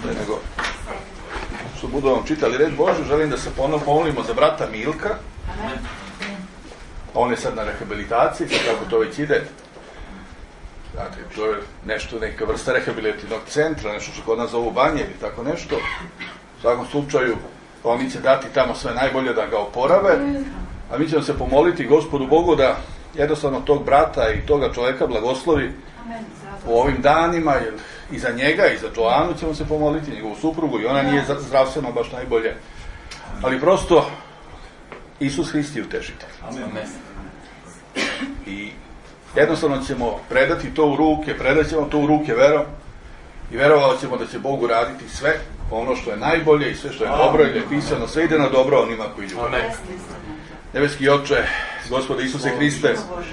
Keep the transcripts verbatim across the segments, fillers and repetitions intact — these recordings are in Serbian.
pre nego što budu vam čitali reč Božju, želim da se ponovno pomolimo za brata Milka. On je sad na rehabilitaciji, sad kako to već ide. Znate, to je nešto, neka vrsta rehabilitativnog centra, nešto što kod nas zovu banje ili tako nešto. U svakom slučaju, oni će dati tamo sve najbolje da ga oporave, a mi ćemo se pomoliti Gospodu Bogu da jednostavno tog brata i toga čoveka blagoslovi u ovim danima, jer i za njega i za Joanu ćemo se pomoliti, njegovu suprugu, i ona nije zdravstveno baš najbolje. Ali prosto, Isus Hrist je utešitelj. I jednostavno ćemo predati to u ruke, predat ćemo to u ruke verom i verovali ćemo da će Bog uraditi sve ono što je najbolje i sve što je dobro i da je pisano, sve ide na dobro onima koji ljubav. Nebeski Oče, Gospode Isuse Hriste,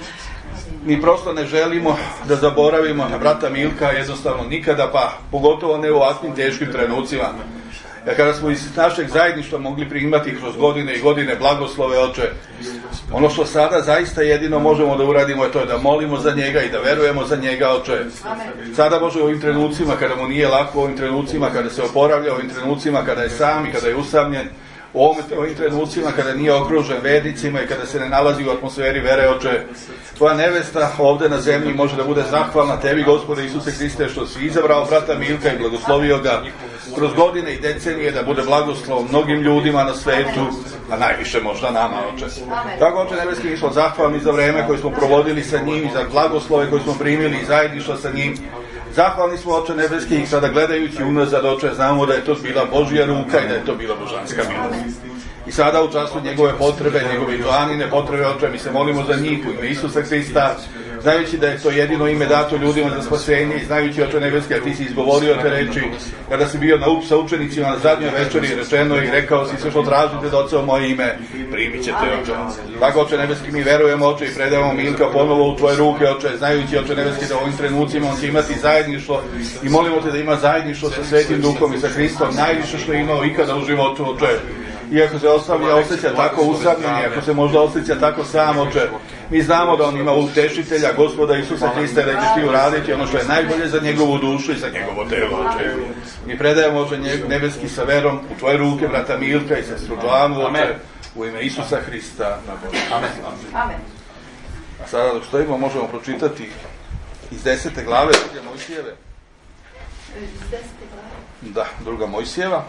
mi prosto ne želimo da zaboravimo na brata Milka, jednostavno nikada, pa pogotovo ne u ovakvim teškim trenucima. Jer kada smo iz našeg zajedništva mogli primati kroz godine i godine blagoslove, Oče, ono što sada zaista jedino možemo da uradimo je to je da molimo za njega i da verujemo za njega, Oče. Sada Bože, u ovim trenucima kada mu nije lako, u ovim trenucima kada se oporavlja, u ovim trenucima kada je sam i kada je usamljen, u ovim trenucima kada nije okružen vedicima i kada se ne nalazi u atmosferi vere, Oče, tvoja nevesta ovde na zemlji može da bude zahvalna tebi, Gospode Isuse Hriste, što si izabrao brata Milka i blagoslovio ga kroz godine i decenije, da bude blagoslov mnogim ljudima na svetu, a najviše možda nama, Oče. Tako, Oče nebeski, mi smo zahvalni za vreme koje smo provodili sa njim i za blagoslove koje smo primili i zajedništvo sa njim. Zahvalni smo, Oče nebeski, i sada gledajući unazad, Oče, znamo da je to bila Božja ruka i da je to bila božanska milost. I sada u času njegove potrebe, njegove Joanine potrebe, Oče, mi se molimo za njih u ime Isusa Hrista, znajući da je to jedino ime dato ljudima za spasenje i znajući, Oče nebeski, a ti si izgovorio te reči kada si bio na up sa učenicima na zadnjoj večeri, rečeno i rekao si sve što tražite da Oče moje ime, primit ćete, Oče. Tako, Oče nebeski, mi verujemo, Oče, i predavamo Milka ponovo u tvoje ruke, Oče, znajući, Oče nebeski, da u ovim trenucima on će imati zajedništvo i molimo te da ima zajedništvo sa Svetim Duhom i sa Hristom, najviše što je imao ikada u životu, Oče. Iako se ostavlja, osjeća tako usamljen, iako se možda osjeća tako sam, Oče, mi znamo da on ima utešitelja, Gospoda Isusa Hrista, da ćeš ti uraditi ono što je najbolje za njegovu dušu i za njegovo telo, Oče. Mi predajemo, Oče, nebeski sa verom u tvoje ruke, brata Milka i sestru Joanu, Oče, u ime Isusa Hrista na Bogu. Amen. Amen. A sada dok stojimo možemo pročitati iz desete glave druge Mojsijeve. Iz desete glave? Da, druga Mojsijeva.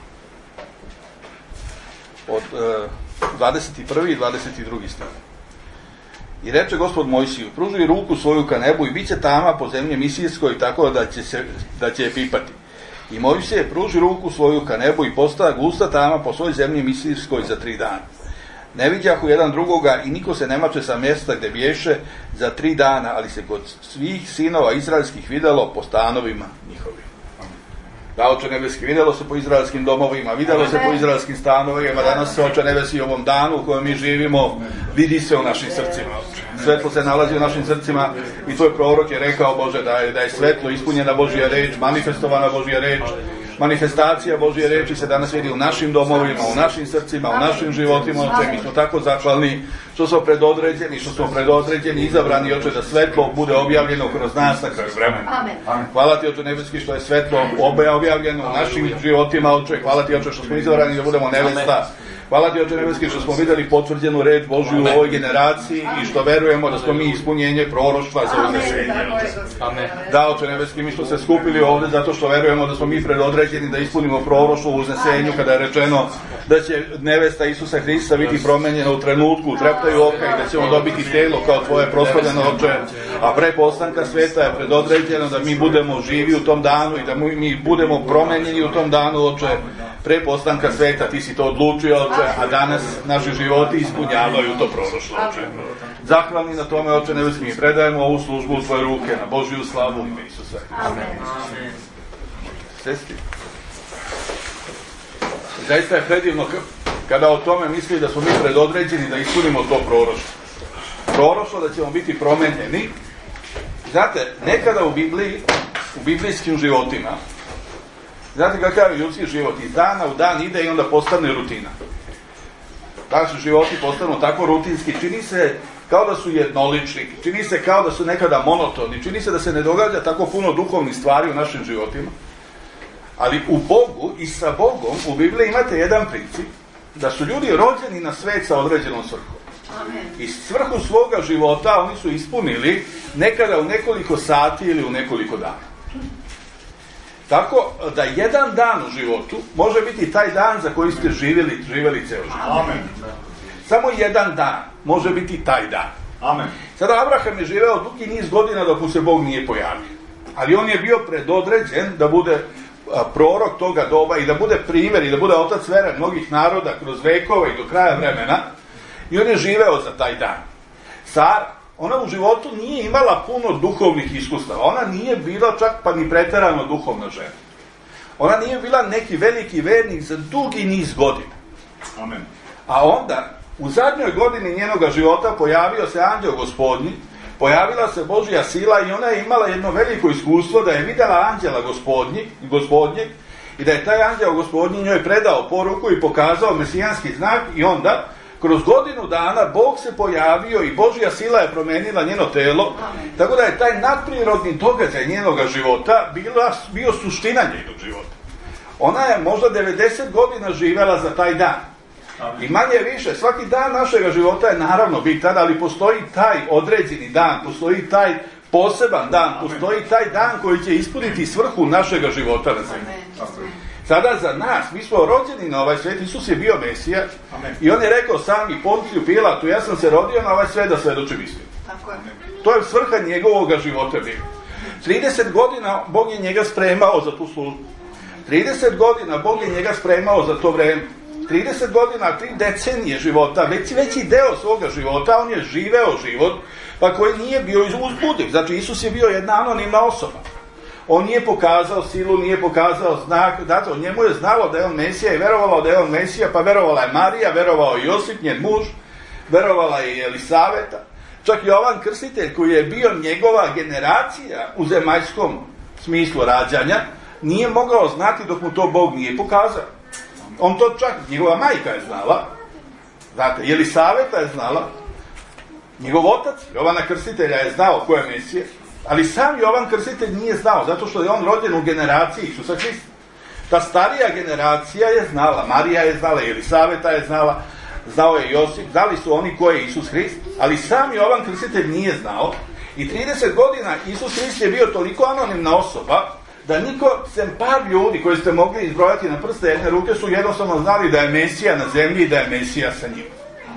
Od e, dvadeset prvi i dvadeset drugi stih. I reče Gospod Mojsiju, pruži ruku svoju ka nebu i bit će tama po zemlji misijskoj tako da će, se, da će je pipati. I Mojsije pruži ruku svoju ka nebu i postala gusta tama po svoj zemlji misijskoj za tri dana. Ne viđahu jedan drugoga i niko se ne mače sa mjesta gde bješe za tri dana, ali se kod svih sinova izraelskih videlo po stanovima njihovim. Da, Oče nebeski, videlo se po izraelskim domovima, videlo se po izraelskim stanovima, danas se, Oče nebeski, u ovom danu u kojem mi živimo, vidi se u našim srcima. Svetlo se nalazi u našim srcima i tvoj prorok je rekao, Bože, da je, da je svetlo, ispunjena Božja reč, manifestovana Božja reč. Manifestacija Božje reči se danas vidi u našim domovima, u našim srcima, u našim životima, Oče. Mi smo tako zahvalni što smo predodređeni, što smo predodređeni, izabrani, Oče, da svetlo bude objavljeno kroz nas na kraju vremena. Hvala ti, Oče nebeski, što je svetlo objavljeno u našim životima, Oče. Hvala ti, Oče, što smo izabrani da budemo nevesta. Hvala ti, Oče nebeski, što smo videli potvrđenu reč Božju u ovoj generaciji i što verujemo da smo mi ispunjenje proroštva za uznesenje. Da, Oče nebeski, mi smo se skupili ovde zato što verujemo da smo mi predodređeni da ispunimo proroštvo u uznesenju kada je rečeno da će nevesta Isusa Hrista biti promenjena u trenutku, u treptaju oka i da ćemo dobiti telo kao tvoje proslavljeno, Oče. A pre postanka sveta je predodređeno da mi budemo živi u tom danu i da mi budemo promenjeni u tom danu, Oče. Pre postanka sveta ti si to odlučio, Oče, a danas naši životi ispunjavaju to proroštvo, Oče. Zahvalni na tome, Oče nebeski, mi predajemo ovu službu u tvoje ruke, na Božju slavu ime Isusa. Amen. Sesti. Zaista je predivno kada o tome misli da smo mi predodređeni da ispunimo to proroštvo. Proroštvo da ćemo biti promenjeni. Znate, nekada u Bibliji, u biblijskim životima, znate kakav je ljudski život? Iz dana u dan ide i onda postane rutina. Naši životi postanu tako rutinski. Čini se kao da su jednolični. Čini se kao da su nekada monotoni. Čini se da se ne događa tako puno duhovnih stvari u našim životima. Ali u Bogu i sa Bogom u Bibliji imate jedan princip, da su ljudi rođeni na svet sa određenom svrhom. Amen. I svrhu svoga života oni su ispunili nekada u nekoliko sati ili u nekoliko dana. Tako da jedan dan u životu može biti taj dan za koji ste živjeli, živjeli ceo život. Amen. Samo jedan dan može biti taj dan. Amen. Sada Abraham je živeo dugi niz godina dok mu se Bog nije pojavio. Ali on je bio predodređen da bude prorok toga doba i da bude primjer i da bude otac vere mnogih naroda kroz vekove i do kraja vremena. I on je živeo za taj dan. Sara, ona u životu nije imala puno duhovnih iskustava. Ona nije bila čak pa ni preterano duhovna žena. Ona nije bila neki veliki vernik za dugi niz godina. Amen. A onda, u zadnjoj godini njenoga života pojavio se anđeo Gospodnji, pojavila se Božja sila i ona je imala jedno veliko iskustvo da je vidjela anđela Gospodnji, Gospodnjeg i da je taj anđeo Gospodnji njoj predao poruku i pokazao mesijanski znak i onda kroz godinu dana Bog se pojavio i Božja sila je promenila njeno telo, tako da je taj nadprirodni događaj njenoga života bila, bio suština njenog života. Ona je možda devedeset godina živjela za taj dan. I manje više, svaki dan našega života je naravno bitan, ali postoji taj određeni dan, postoji taj poseban dan, postoji taj dan koji će ispuniti svrhu našega života na zemlji. Sada za nas, mi smo rođeni na ovaj svijet, Isus je bio Mesija. Amen. I on je rekao sami Ponciju Pilatu, ja sam se rodio na ovaj svijet da svedočim istinu. To je svrha njegovog života bio. trideset godina Bog je njega spremao za tu službu. trideset godina Bog je njega spremao za to vreme. trideset godina, tri decenije života, već veći deo svoga života, on je živeo život, pa koji nije bio uzbudiv. Znači, Isus je bio jedna anonimna osoba. On nije pokazao silu, nije pokazao znak, dakle, njemu je znalo da je on Mesija i verovalo da je on Mesija, pa verovala je Marija, verovao je Josip, njen muž, verovala je Elisaveta. Čak Jovan Krstitelj, koji je bio njegova generacija u zemaljskom smislu rađanja, nije mogao znati dok mu to Bog nije pokazao. On to čak, njegova majka je znala, znate, Elisaveta je znala, njegov otac, Jovana Krstitelja, je znao ko je Mesija, ali sam Jovan Krstitelj nije znao, zato što je on rođen u generaciji Isusa Hrista. Ta starija generacija je znala, Marija je znala, Elisaveta je znala, znao je Josip, znali su oni ko je Isus Hrist, ali sam Jovan Krstitelj nije znao i trideset godina Isus Hrist je bio toliko anonimna osoba da niko, sem par ljudi koji ste mogli izbrojati na prste jedne ruke, su jednostavno znali da je Mesija na zemlji i da je Mesija sa njim.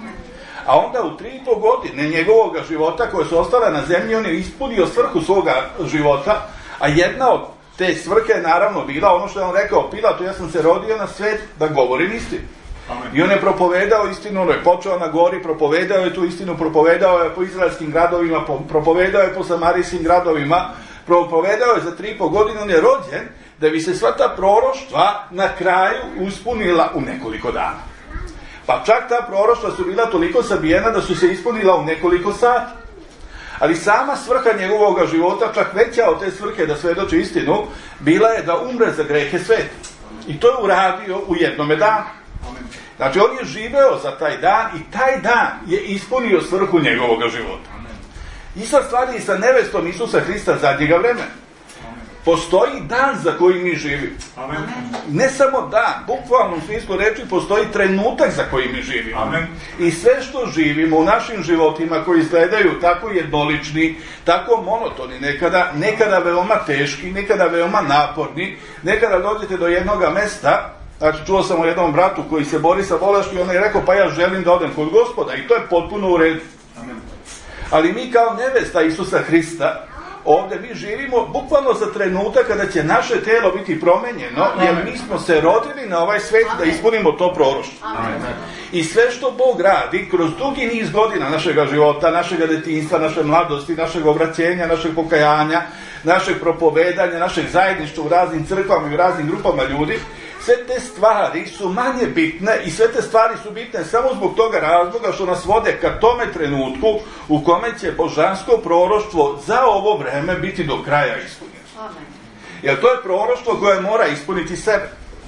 A onda u tri i po godine njegovog života koje su ostale na zemlji, on je ispunio svrhu svoga života, a jedna od te svrhe je naravno bila ono što je on rekao Pilatu, ja sam se rodio na svet da govorim istinu. I on je propovedao istinu, on je počeo na gori, propovedao je tu istinu, propovedao je po izraelskim gradovima, propovedao je po samarijskim gradovima, propovedao je za tri i po godine, on je rođen da bi se sva ta proroštva na kraju uspunila u nekoliko dana. Pa čak ta proroštva su bila toliko sabijena da su se ispunila u nekoliko sati. Ali sama svrha njegovog života, čak veća od te svrhe da svedoči istinu, bila je da umre za grehe sveta. I to je uradio u jednome danu. Znači on je živeo za taj dan i taj dan je ispunio svrhu njegovog života. Ista stvar je sa nevestom Isusa Hrista zadnjega vremena. Postoji dan za koji mi živimo. Amen. Ne samo dan, bukvalno u smislu reči postoji trenutak za koji mi živimo. Amen. I sve što živimo u našim životima koji izgledaju tako jednolični, tako monotoni, nekada, nekada veoma teški, nekada veoma naporni, nekada dođete do jednoga mesta. Znači, čuo sam o jednom bratu koji se bori sa bolešću i on je rekao, pa ja želim da odem kod Gospoda i to je potpuno u redu. Amen. Ali mi kao nevesta Isusa Hrista, ovdje mi živimo bukvalno za trenutak kada će naše telo biti promenjeno, jer mi smo se rodili na ovaj svijet da ispunimo to proroštvo. I sve što Bog radi kroz dugi niz godina našega života, našega detinjstva, naše mladosti, našeg obraćenja, našeg pokajanja, našeg propovedanja, našeg zajedništva u raznim crkvama i u raznim grupama ljudi, sve te stvari su manje bitne i sve te stvari su bitne samo zbog toga razloga što nas vode ka tome trenutku u kome će božansko proroštvo za ovo vreme biti do kraja ispunjeno. Jer to je proroštvo koje mora ispuniti sebe.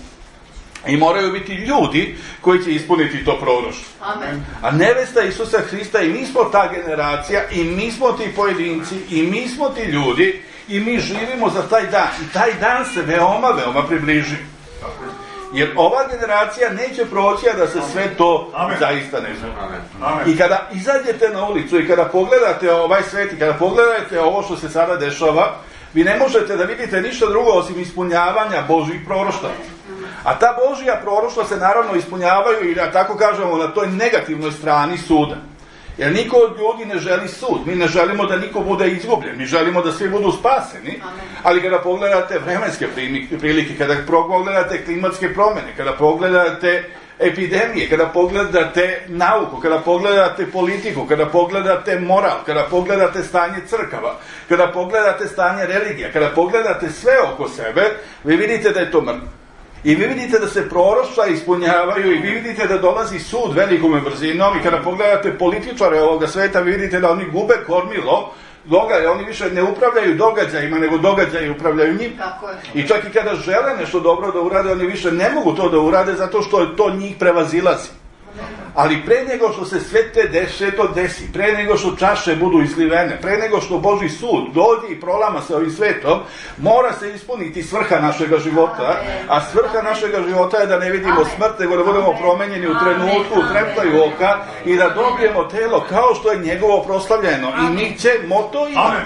I moraju biti ljudi koji će ispuniti to proroštvo. Amen. A nevesta Isusa Hrista i mi smo ta generacija i mi smo ti pojedinci i mi smo ti ljudi i mi živimo za taj dan. I taj dan se veoma, veoma približi. Jer ova generacija neće proći, a da se sve to Amen. Zaista ne zna. I kada izađete na ulicu i kada pogledate ovaj svet i kada pogledate ovo što se sada dešava, vi ne možete da vidite ništa drugo osim ispunjavanja Božjih proroštva. A ta Božja proroštva se naravno ispunjavaju, i da tako kažemo, na toj negativnoj strani suda. Jer niko od ljudi ne želi sud. Mi ne želimo da niko bude izgubljen. Mi želimo da svi budu spaseni. Ali kada pogledate vremenske prilike, kada pogledate klimatske promjene, kada pogledate epidemije, kada pogledate nauku, kada pogledate politiku, kada pogledate moral, kada pogledate stanje crkava, kada pogledate stanje religija, kada pogledate sve oko sebe, vi vidite da je to mrtvo. I vi vidite da se proroštva ispunjavaju i vi vidite da dolazi sud velikom brzinom, i kada pogledate političare ovoga sveta, vi vidite da oni gube kormilo događaja, oni više ne upravljaju događajima, nego događaji upravljaju njim. I čak i kada žele nešto dobro da urade, oni više ne mogu to da urade zato što to njih prevazilazi. Ali pre nego što se sve te desi, to desi, pre nego što čaše budu izlivene, pre nego što Božji sud dođe i prolama se ovim svetom, mora se ispuniti svrha našega života, a svrha našega života je da ne vidimo smrt, nego da budemo promenjeni u trenutku, u treptaju oka, i da dobijemo telo kao što je njegovo proslavljeno. I mi ćemo to imati.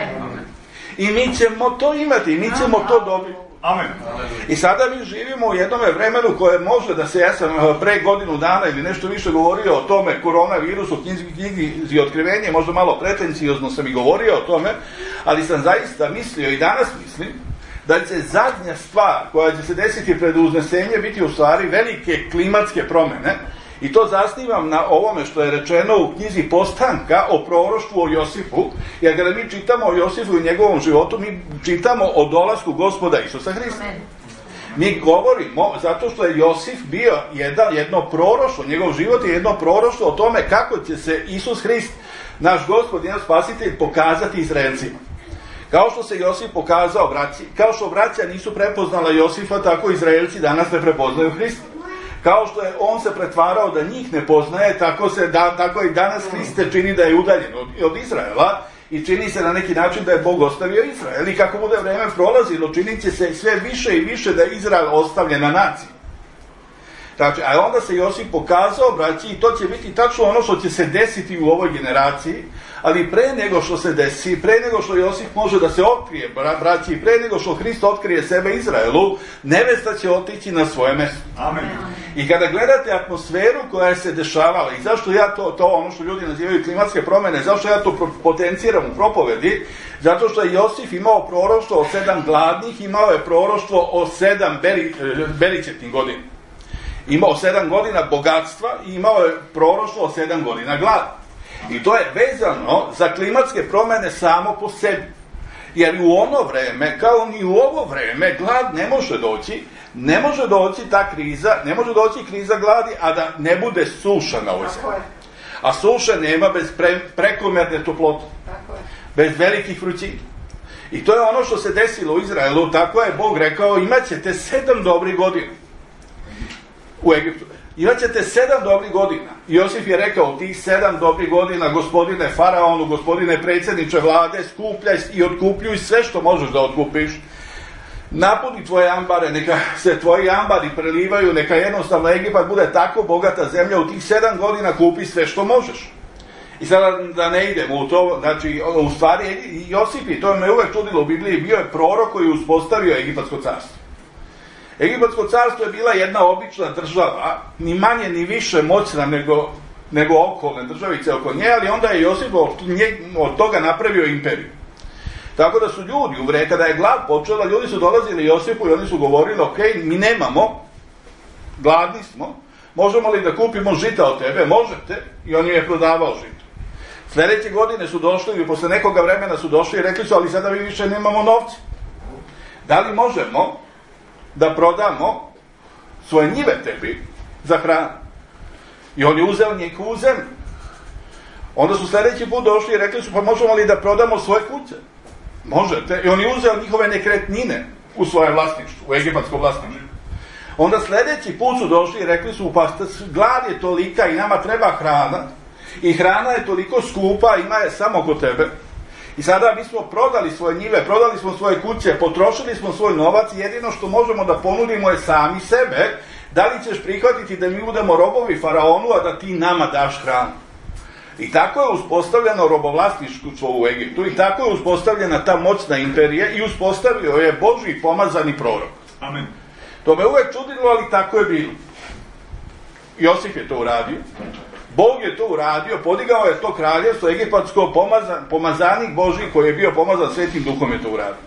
I mi ćemo to imati, i mi ćemo to dobiti. Amen. I sada mi živimo u jednom vremenu koje može da se, ja sam pre godinu dana ili nešto više govorio o tome, koronavirusu, knjizi Otkrivenje, možda malo pretenciozno sam i govorio o tome, ali sam zaista mislio i danas mislim da će zadnja stvar koja će se desiti pred uznesenje biti u stvari velike klimatske promjene. I to zasnivam na ovome što je rečeno u knjizi Postanka o proroštvu o Josifu, jer kada mi čitamo o Josifu i njegovom životu, mi čitamo o dolasku Gospoda Isusa Hrista. Mi govorimo zato što je Josif bio jedan, jedno proroštvo, njegov život je jedno proroštvo o tome kako će se Isus Hrist, naš Gospod i naš Spasitelj, pokazati Izraelcima. Kao što se Josif pokazao braći, kao što braća nisu prepoznala Josifa, tako Izraelci danas ne prepoznaju Hrista. Kao što je on se pretvarao da njih ne poznaje, tako, se da, tako i danas Hriste čini da je udaljen od, od Izraela, i čini se na neki način da je Bog ostavio Izrael. I kako bude vreme prolazilo, činit će se sve više i više da je Izrael ostavljen na naciji. Znači, a onda se Josif pokazao, braći, i to će biti tačno ono što će se desiti u ovoj generaciji, ali pre nego što se desi, pre nego što Josif može da se otkrije, braći, i pre nego što Hrist otkrije sebe Izraelu, nevesta će otići na svoje mesto. Amen. I kada gledate atmosferu koja se dešavala, i zašto ja to, to ono što ljudi nazivaju klimatske promjene, zašto ja to potenciram u propovedi, zato što je Josif imao proroštvo o sedam gladnih, imao je proroštvo o sedam beri, beričetnih godina. Imao sedam godina bogatstva i imao je proroštvo o sedam godina glada. I to je vezano za klimatske promjene samo po sebi. Jer u ono vreme, kao ni u ovo vreme, glad ne može doći, ne može doći ta kriza, ne može doći kriza gladi, a da ne bude suša na ovoj zemlji. A suše nema bez pre, prekomerne toplote, bez velikih vrućina. I to je ono što se desilo u Izraelu, tako je Bog rekao, imat ćete sedam dobrih godina u Egiptu. Imaćete sedam dobrih godina. Josif je rekao, tih sedam dobrih godina, gospodine faraonu, gospodine predsjedniče vlade, skupljaj i otkupljuj sve što možeš da otkupiš. Napuni tvoje ambare, neka se tvoji ambari prelivaju, neka jednostavno Egipat bude tako bogata zemlja, u tih sedam godina kupi sve što možeš. I sada da ne idemo u to, znači, u stvari, Josif, i to me uvek čudilo u Bibliji, bio je prorok koji je uspostavio Egipatsko carstvo. Egipatsko carstvo je bila jedna obična država, ni manje ni više moćna nego, nego okolne državice oko nje, ali onda je Josif od, nje, od toga napravio imperiju. Tako da su ljudi, u vreme kada je glad počela, ljudi su dolazili Josifu i oni su govorili, ok, mi nemamo, gladni smo, možemo li da kupimo žita od tebe? Možete. I on je prodavao žito. Sljedeće godine su došli i posle nekoga vremena su došli i rekli su, ali sada mi više nemamo novca. Da li možemo da prodamo svoje njive tebi za hranu? I on je uzeo njihovu zemlju. Onda su sljedeći put došli i rekli su, pa možemo li da prodamo svoje kuće? Možete. I on je uzeo njihove nekretnine u svoje vlasništvo, u egipatsko vlasništvo. Onda sljedeći put su došli i rekli su, pa glad je tolika i nama treba hrana, i hrana je toliko skupa, ima je samo kod tebe. I sada mi smo prodali svoje njive, prodali smo svoje kuće, potrošili smo svoj novac i jedino što možemo da ponudimo je sami sebe. Da li ćeš prihvatiti da mi budemo robovi faraonu, a da ti nama daš hranu? I tako je uspostavljeno robovlasništvo u Egiptu i tako je uspostavljena ta moćna imperija i uspostavio je Božji pomazani prorok. Amen. To me uvek čudilo, ali tako je bilo. Josif je to uradio. Bog je to uradio, podigao je to kraljevstvo egipatsko, pomazan, pomazanik Božji koji je bio pomazan Svetim Duhom je to uradio.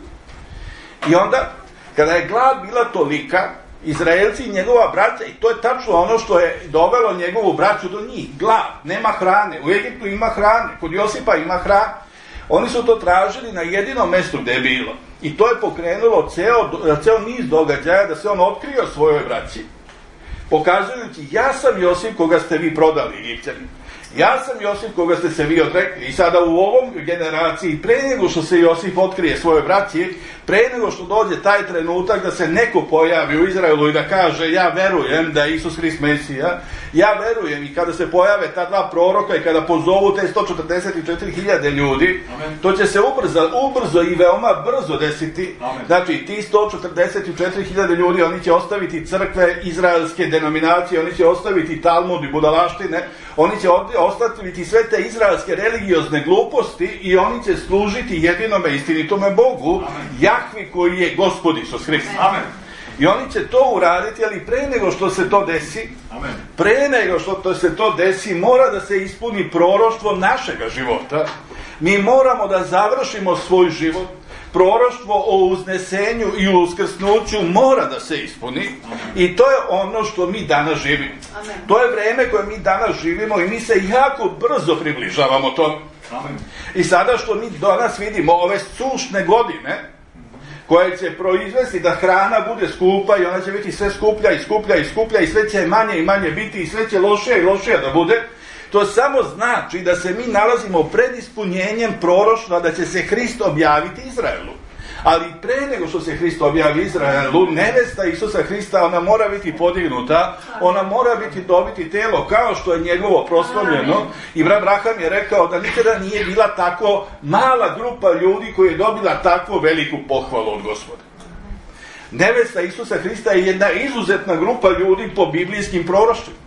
I onda, kada je glad bila tolika, Izraelci i njegova braća, i to je tačno ono što je dovelo njegovu braću do njih, glad, nema hrane, u Egiptu ima hrane, kod Josipa ima hrane, oni su to tražili na jedinom mestu gde je bilo. I to je pokrenulo ceo, ceo niz događaja da se on otkrio svojoj braći, pokazujući, ja sam Josip koga ste vi prodali Egipćani. Ja sam Josip koga ste se vi odrekli. I sada u ovom generaciji, pre nego što se Josip otkrije svoje braći, pre nego što dođe taj trenutak da se neko pojavi u Izraelu i da kaže ja verujem da je Isus Hrist Mesija, ja verujem, i kada se pojave ta dva proroka i kada pozovu te sto četrdeset četiri hiljade ljudi, amen, to će se ubrzo, ubrzo i veoma brzo desiti. Amen. Znači, ti sto četrdeset četiri hiljade ljudi, oni će ostaviti crkve izraelske denominacije, oni će ostaviti Talmud i budalaštine, oni će ostaviti sve te izraelske religiozne gluposti i oni će služiti jedinome istinitome Bogu, amen, Jahvi koji je Gospod Isus Hrist. Amen. I oni će to uraditi, ali pre nego što se to desi, amen, pre nego što to se to desi, mora da se ispuni proroštvo našega života. Mi moramo da završimo svoj život. Proroštvo o uznesenju i uskrsnuću mora da se ispuni. Amen. I to je ono što mi danas živimo. Amen. To je vreme koje mi danas živimo i mi se jako brzo približavamo tome. Amen. I sada što mi danas vidimo ove sušne godine koje će proizvesti da hrana bude skupa i ona će biti sve skuplja i skuplja i skuplja i sve će manje i manje biti i sve će lošija i lošija da bude, to samo znači da se mi nalazimo pred ispunjenjem proroštva da će se Hrist objaviti Izraelu. Ali pre nego što se Hrist objavi Izraelu, nevesta Isusa Hrista, ona mora biti podignuta, ona mora biti dobiti telo kao što je njegovo proslavljeno. I brat Braham je rekao da nikada nije bila tako mala grupa ljudi koja je dobila takvu veliku pohvalu od Gospoda. Nevesta Isusa Hrista je jedna izuzetna grupa ljudi po biblijskim proroštvima.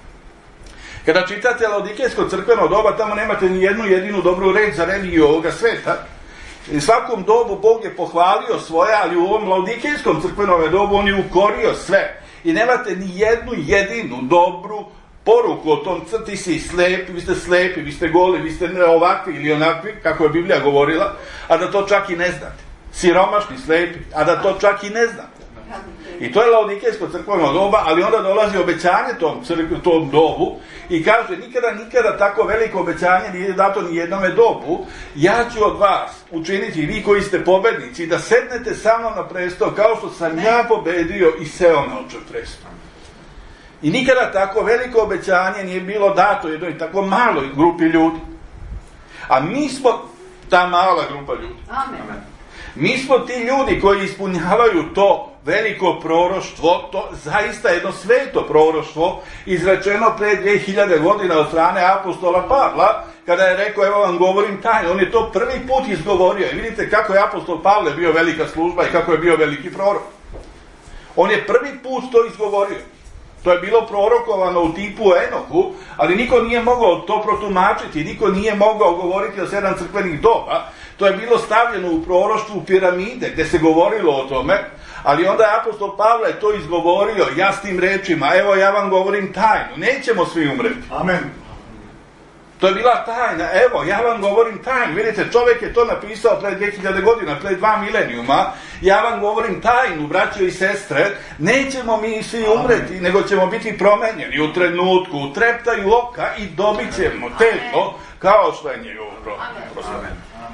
Kada čitate Laodikejsko crkveno doba, tamo nemate ni jednu jedinu dobru reč za religiju ovoga sveta. I svakom dobu Bog je pohvalio svoje, ali u ovom Laodikejskom crkvenom dobu on je ukorio sve. I nemate ni jednu jedinu dobru poruku o tom, ti si slepi, vi ste slepi, vi ste goli, vi ste ovakvi ili onakvi, kako je Biblija govorila, a da to čak i ne znate. Siromašni, slepi, a da to čak i ne znate. I to je Laodikejsko crkveno doba, ali onda dolazi obećanje tom, tom dobu i kaže nikada, nikada tako veliko obećanje nije dato ni jednome dobu. Ja ću od vas učiniti, vi koji ste pobednici, da sednete sa mnom na presto kao što sam ja pobedio i seo na očev presto. I nikada tako veliko obećanje nije bilo dato jednoj tako maloj grupi ljudi. A mi smo ta mala grupa ljudi. Amen. Mi smo ti ljudi koji ispunjavaju to veliko proroštvo, to zaista jedno sveto proroštvo, izrečeno pre dve hiljade godina od strane apostola Pavla, kada je rekao, evo vam govorim tajno, on je to prvi put izgovorio. I vidite kako je apostol Pavle bio velika služba i kako je bio veliki prorok. On je prvi put to izgovorio. To je bilo prorokovano u tipu Enohu, ali niko nije mogao to protumačiti, niko nije mogao govoriti o sedam crkvenih doba. To je bilo stavljeno u proroštvu u piramide, gde se govorilo o tome, ali onda je apostol Pavle to izgovorio jasnim rečima, evo ja vam govorim tajnu, nećemo svi umreti. Amen. To je bila tajna, evo ja vam govorim tajnu, vidite, čovjek je to napisao pre dve hiljade godina, pre dva milenijuma, ja vam govorim tajnu, braćo i sestre, nećemo mi svi umreti, nego ćemo biti promenjeni u trenutku, u treptaju oka i dobit ćemo telo kao što je njegovo proslavljeno.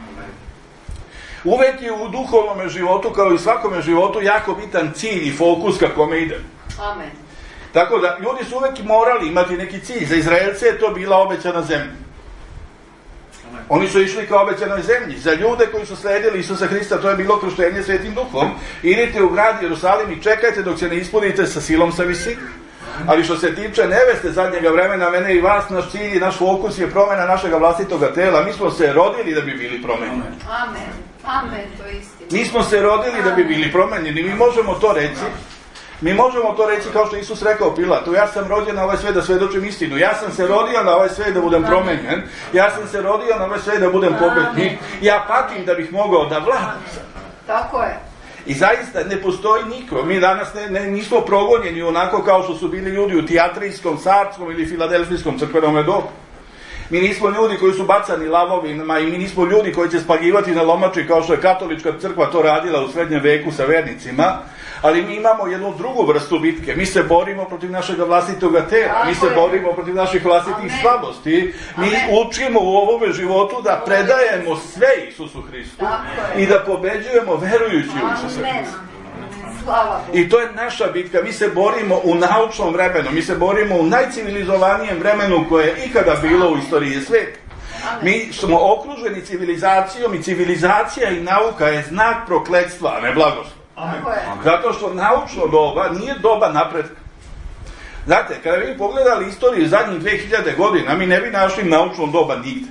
Uvek je u duhovnom životu, kao i svakome životu, jako bitan cilj i fokus ka kome ide. Amen. Tako da, ljudi su uvek morali imati neki cilj. Za Izraelce je to bila obećana zemlja. Amen. Oni su išli ka obećanoj zemlji. Za ljude koji su sledili Isusa Hrista, to je bilo krštenje Svetim Duhom. Idite u grad Jerusalim i čekajte dok se ne ispunite sa silom sa visine. Ali što se tiče neveste zadnjega vremena, mene i vas, naš cilj i naš fokus je promjena našega vlastitoga tela. Mi smo se rodili da bi bili promenjeni. Amen. Amen, to je istina. Mi smo se rodili da bi bili promenjeni. Mi možemo to reći. Mi možemo to reći kao što Isus rekao Pilatu. Ja sam rođen na ovaj svijet da svedočim istinu. Ja sam se rodio na ovaj svijet da budem promenjen. Ja sam se rodio na ovaj svijet da budem pobednik. Ja patim da bih mogao da vladam. Tako je. I zaista ne postoji niko. Mi danas ne, ne, nismo progonjeni onako kao što su bili ljudi u Tijatrijskom, Sarskom ili Filadelfijskom crkvenom dobu. Mi nismo ljudi koji su bacani lavovima i mi nismo ljudi koji će spaljivati na lomači kao što je katolička crkva to radila u srednjem veku sa vernicima, ali mi imamo jednu drugu vrstu bitke. Mi se borimo protiv našeg vlastitoga tela, mi se borimo protiv naših vlastitih slabosti, mi učimo u ovome životu da predajemo sve Isusu Hristu i da pobeđujemo verujući u Isusa Hrista. I to je naša bitka. Mi se borimo u naučnom vremenu, mi se borimo u najcivilizovanijem vremenu koje je ikada bilo u istoriji svijeta. Mi smo okruženi civilizacijom i civilizacija i nauka je znak prokletstva, a ne blagoslova. Zato što naučno doba nije doba napretka. Znate, kada bi pogledali istoriju zadnjih dve hiljade godina, mi ne bi našli naučno doba nigde.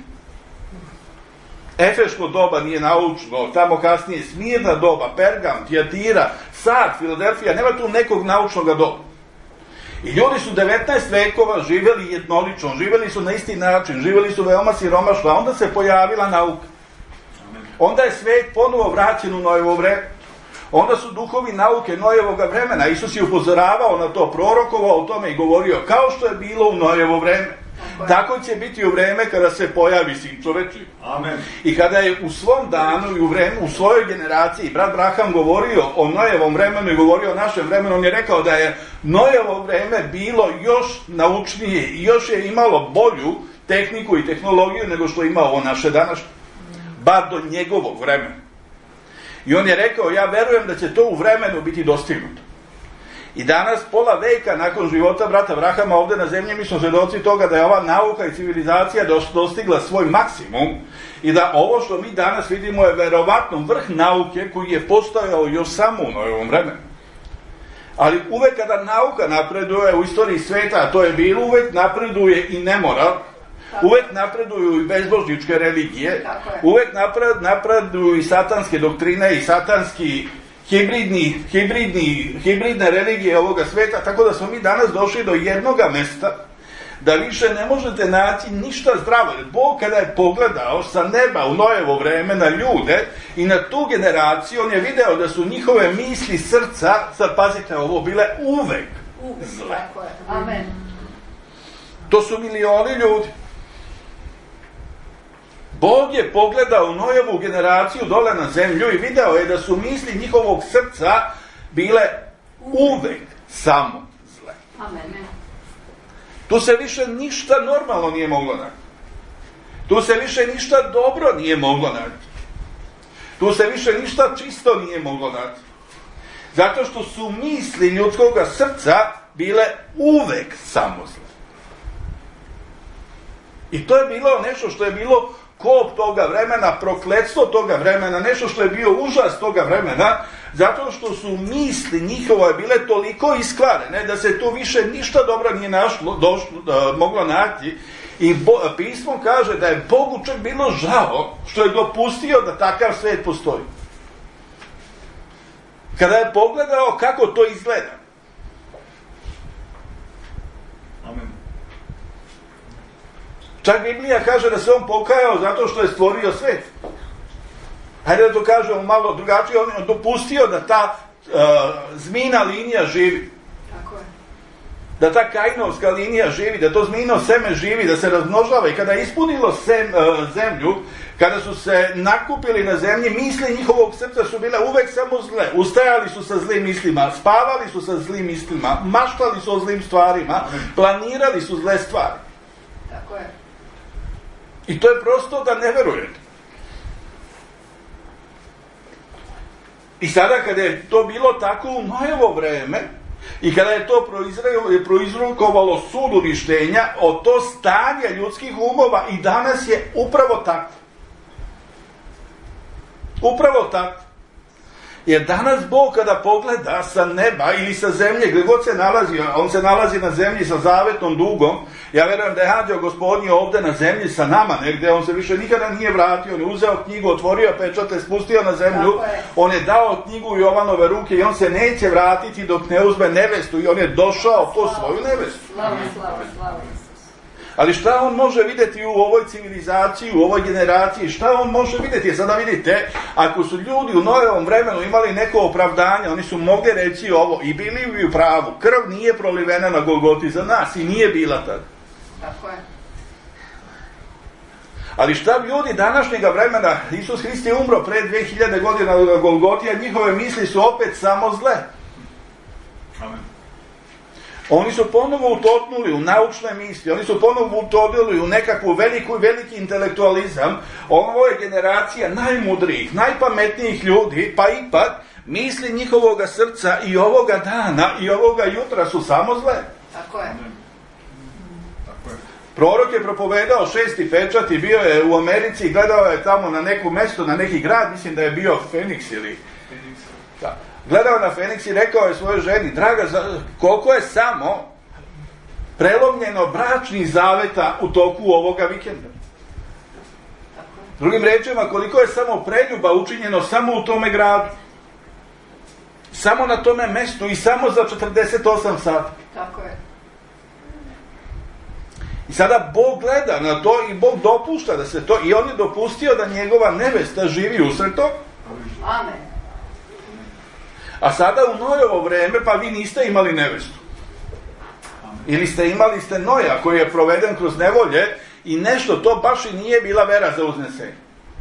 Efeško doba nije naučno, tamo kasnije Smirna doba, Pergam, Tijatira, Sard, Filadelfija, nema tu nekog naučnog doba. I ljudi su devetnaest vekova živjeli jednolično, živjeli su na isti način, živjeli su veoma siromašno, a onda se pojavila nauka. Onda je svet ponovo vraćen u Nojevo vreme. Onda su duhovi nauke Nojevoga vremena. Isus je upozoravao na to, prorokovao o tome i govorio kao što je bilo u Nojevo vreme. Tako će biti u vreme kada se pojavi Sin čoveči. Amen. I kada je u svom danu i u vremenu, u svojoj generaciji, brat Braham govorio o Nojevom vremenu i govorio o našem vremenu, on je rekao da je Nojevo vreme bilo još naučnije i još je imalo bolju tehniku i tehnologiju nego što ima ovo naše današnje. Bar do njegovog vremena. I on je rekao, ja verujem da će to u vremenu biti dostignuto. I danas, pola veka nakon života brata Brahama ovdje na zemlji, mi smo svedoci toga da je ova nauka i civilizacija dostigla svoj maksimum i da ovo što mi danas vidimo je verovatno vrh nauke koji je postojao još samo u Nojevom vremenu. Ali uvek kada nauka napreduje u istoriji sveta, a to je bilo, uvek napreduje i nemoral, uvek napreduju i bezbožničke religije, uvek napreduju i satanske doktrine i satanski hibridni, hibridni, hibridne religije ovoga sveta, tako da smo mi danas došli do jednoga mesta da više ne možete naći ništa zdravo. Jer Bog kada je pogledao sa neba u Nojevo vreme na ljude i na tu generaciju, on je video da su njihove misli srca, sad pazite ovo, bile uvek zle. Amen. To su milioni ljudi. Bog je pogledao Nojevu generaciju dole na zemlju i video je da su misli njihovog srca bile uvek samo zle. Amen. Tu se više ništa normalno nije moglo naći. Tu se više ništa dobro nije moglo naći. Tu se više ništa čisto nije moglo naći. Zato što su misli ljudskog srca bile uvek samo zle. I to je bilo nešto što je bilo kop toga vremena, prokletstvo toga vremena, nešto što je bio užas toga vremena, zato što su misli njihove bile toliko iskvarene da se tu više ništa dobro nije našlo, došlo, da, moglo naći. I Bo, pismo kaže da je Bogu čak bilo žao što je dopustio da takav svet postoji. Kada je pogledao kako to izgleda. Amen. Čak Biblija kaže da se on pokajao zato što je stvorio svet. Hajde da to kažemo malo drugačije, on je dopustio da ta uh, zmijna linija živi. Tako je. Da ta Kainovska linija živi, da to zmijno seme živi, da se razmnožava. I kada je ispunilo sem, uh, zemlju, kada su se nakupili na zemlji, misli njihovog srca su bile uvek samo zle. Ustajali su sa zlim mislima, spavali su sa zlim mislima, maštali su o zlim stvarima, planirali su zle stvari. Tako je. I to je prosto da ne verujete. I sada kada je to bilo tako u Nojevo vreme i kada je to proizrokovalo sud uništenja, o to stanje ljudskih umova i danas je upravo tako. Upravo tako. Jer danas Bog kada pogleda sa neba ili sa zemlje, gdje god se nalazi, on se nalazi na zemlji sa zavetnom dugom, ja vjerujem da je anđeo Gospodnji ovdje na zemlji sa nama negdje, on se više nikada nije vratio, on je uzeo knjigu, otvorio pečate, spustio na zemlju, je. On je dao knjigu u Jovanove ruke i on se neće vratiti dok ne uzme nevestu i on je došao po svoju nevestu. Slava, slava, slava. Ali šta on može vidjeti u ovoj civilizaciji, u ovoj generaciji, šta on može vidjeti? Sada vidite, ako su ljudi u novom vremenu imali neko opravdanje, oni su mogli reći ovo i bili bi u pravu. Krv nije prolivena na Golgoti za nas i nije bila tad. Tako je. Ali šta ljudi današnjega vremena, Isus Hrist je umro pre dve hiljade godina na Golgoti, a njihove misli su opet samo zle. Amen. Oni su ponovo utotnuli u naučne misli, oni su ponovo utotnuli u nekakvu veliku i veliki intelektualizam. Ovo je generacija najmudrijih, najpametnijih ljudi, pa ipak misli njihovoga srca i ovoga dana i ovoga jutra su samo zle. Tako je. Tako je. Prorok je propovedao šesti pečat i bio je u Americi i gledao je tamo na neko mesto, na neki grad, mislim da je bio Feniks ili... Da. Gledao na Feniks i rekao je svojoj ženi, draga, koliko je samo prelomljeno bračnih zaveta u toku ovoga vikenda. Drugim rečima, koliko je samo preljuba učinjeno samo u tome gradu. Samo na tome mestu i samo za četrdeset osam sati. Tako je. I sada Bog gleda na to i Bog dopušta da se to, i on je dopustio da njegova nevesta živi usred toga. Amen. A sada u Nojevo vreme, pa vi niste imali nevestu. Ili ste imali ste Noja koji je proveden kroz nevolje i nešto, to baš i nije bila vera za uznesenje.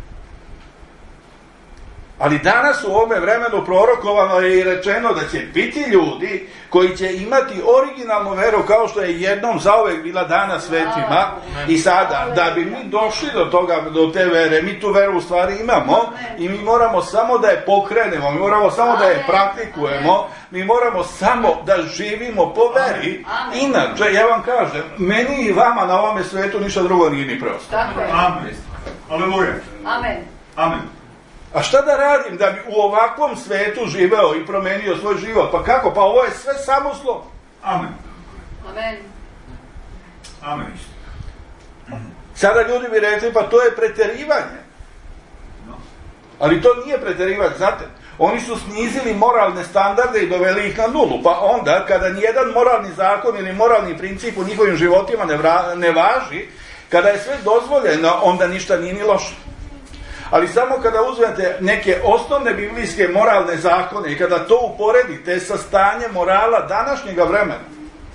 Ali danas u ovome vremenu prorokovano je i rečeno da će biti ljudi koji će imati originalnu veru kao što je jednom zauvek bila dana svetima. I sada, da bi mi došli do toga, do te vere, mi tu veru u stvari imamo i mi moramo samo da je pokrenemo, mi moramo samo da je praktikujemo, mi moramo samo da živimo po veri. Inače, ja vam kažem, meni i vama na ovome svetu ništa drugo nije ni prosto. Amen. Aleluja. Amen. Amen. A šta da radim da bi u ovakvom svetu živeo i promenio svoj život? Pa kako? Pa ovo je sve samo zlo. Amen. Amen. Amen. Sada ljudi bi rekli, pa to je preterivanje. Ali to nije preterivanje, znate. Oni su snizili moralne standarde i doveli ih na nulu. Pa onda, kada nijedan moralni zakon ili moralni princip u njihovim životima ne, vra, ne važi, kada je sve dozvoljeno, onda ništa nije ni loše. Ali samo kada uzmete neke osnovne biblijske moralne zakone i kada to uporedite sa stanjem morala današnjega vremena,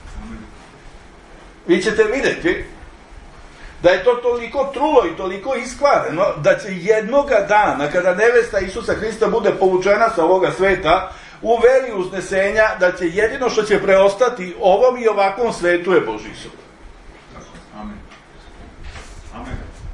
vi ćete vidjeti da je to toliko trulo i toliko iskvareno da će jednoga dana, kada nevesta Isusa Hrista bude povučena sa ovoga sveta, u veri uznesenja, da će jedino što će preostati ovom i ovakvom svetu je Božji sud. Amen. Amen.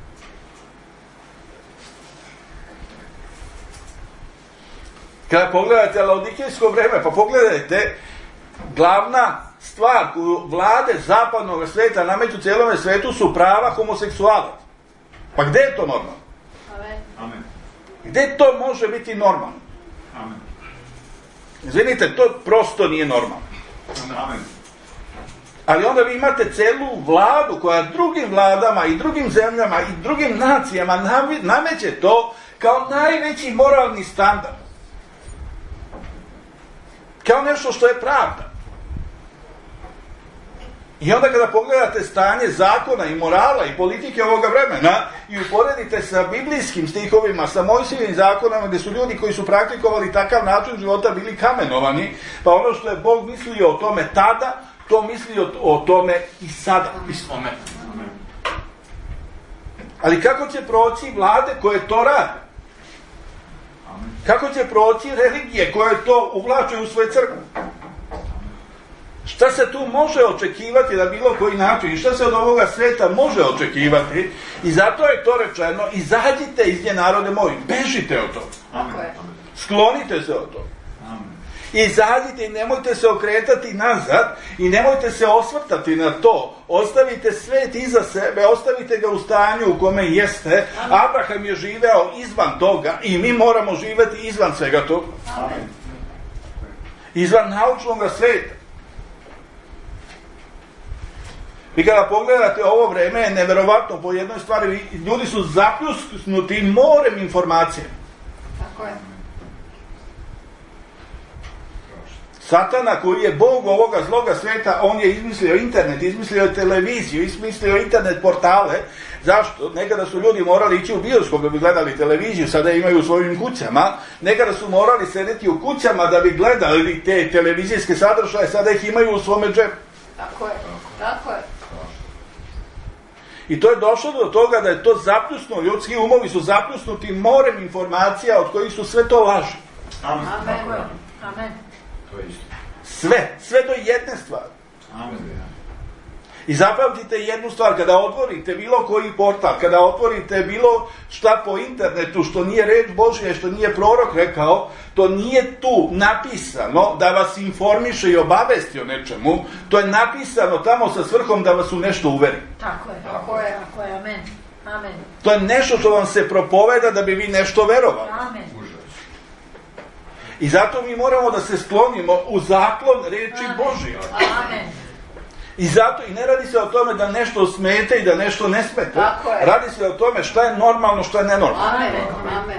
Kada pogledate laodikejsko vreme, pa pogledajte, glavna stvar koju vlade zapadnog sveta nameću cijelome svetu su prava homoseksualaca. Pa gdje je to normalno? Amen. Amen. Gdje to može biti normalno? Amen. Izvinite, to prosto nije normalno. Amen. Ali onda vi imate celu vladu koja drugim vladama i drugim zemljama i drugim nacijama nameće to kao najveći moralni standard. Kao nešto što je pravda. I onda kada pogledate stanje zakona i morala i politike ovoga vremena i uporedite sa biblijskim stihovima, sa Mojsijevim zakonama gdje su ljudi koji su praktikovali takav način života bili kamenovani, pa ono što je Bog mislio o tome tada, to mislio o tome i sada. Amen. Ali kako će proći vlade koje to rade? Kako će proći religije koje to uvlače u svoje crkve? Šta se tu može očekivati na bilo koji način i šta se od ovoga sveta može očekivati? I zato je to rečeno, izađite iz nje narode moji, bežite od toga. Tako je. Sklonite se od toga. Amen. Izađite i nemojte se okretati nazad i nemojte se osvrtati na to. Ostavite svet iza sebe, ostavite ga u stanju u kome jeste. Abraham je živeo izvan toga i mi moramo živjeti izvan svega toga. Amen. Izvan naučnog sveta. Vi kada pogledate ovo vreme je neverovatno po jednoj stvari. Ljudi su zapljusnuti morem informacije. Tako je. Satana koji je Bog ovoga zloga sveta, on je izmislio internet, izmislio televiziju, izmislio internet portale. Zašto? Nekada su ljudi morali ići u bioskop da bi gledali televiziju, sada imaju u svojim kućama. Nekada su morali sedeti u kućama da bi gledali te televizijske sadržaje, sada ih imaju u svome džepu. Tako je. Tako je. I to je došlo do toga da je to zapljusno, ljudski umovi su zapljusnuti morem informacija od kojih su sve to laži. Amen. Amen. Amen. Sve, sve do jedne stvari. Amen. I zapamtite jednu stvar, kada otvorite bilo koji portal, kada otvorite bilo šta po internetu, što nije reč Božja, što nije prorok rekao, to nije tu napisano da vas informiše i obavesti o nečemu, to je napisano tamo sa svrhom da vas u nešto uveri. Tako je. Tako je. Tako je. Amen. Amen. To je nešto što vam se propoveda da bi vi nešto verovali. Amen. I zato mi moramo da se sklonimo u zaklon reči Božje. Amen. I zato, i ne radi se o tome da nešto smete i da nešto ne smete. Radi se o tome šta je normalno, šta je nenormalno. Amen. Amen.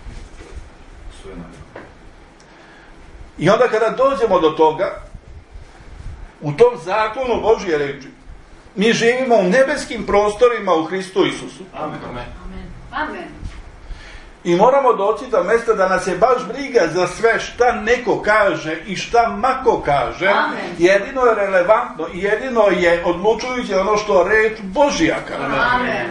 I onda kada dođemo do toga, u tom zaklonu Božje reči, mi živimo u nebeskim prostorima u Hristu Isusu. Amen. Amen. Amen. I moramo doći do mesta da nas je baš briga za sve šta neko kaže i šta mako kaže. Amen. Jedino je relevantno i jedino je odlučujuće ono što reč Božja kaže. Amen.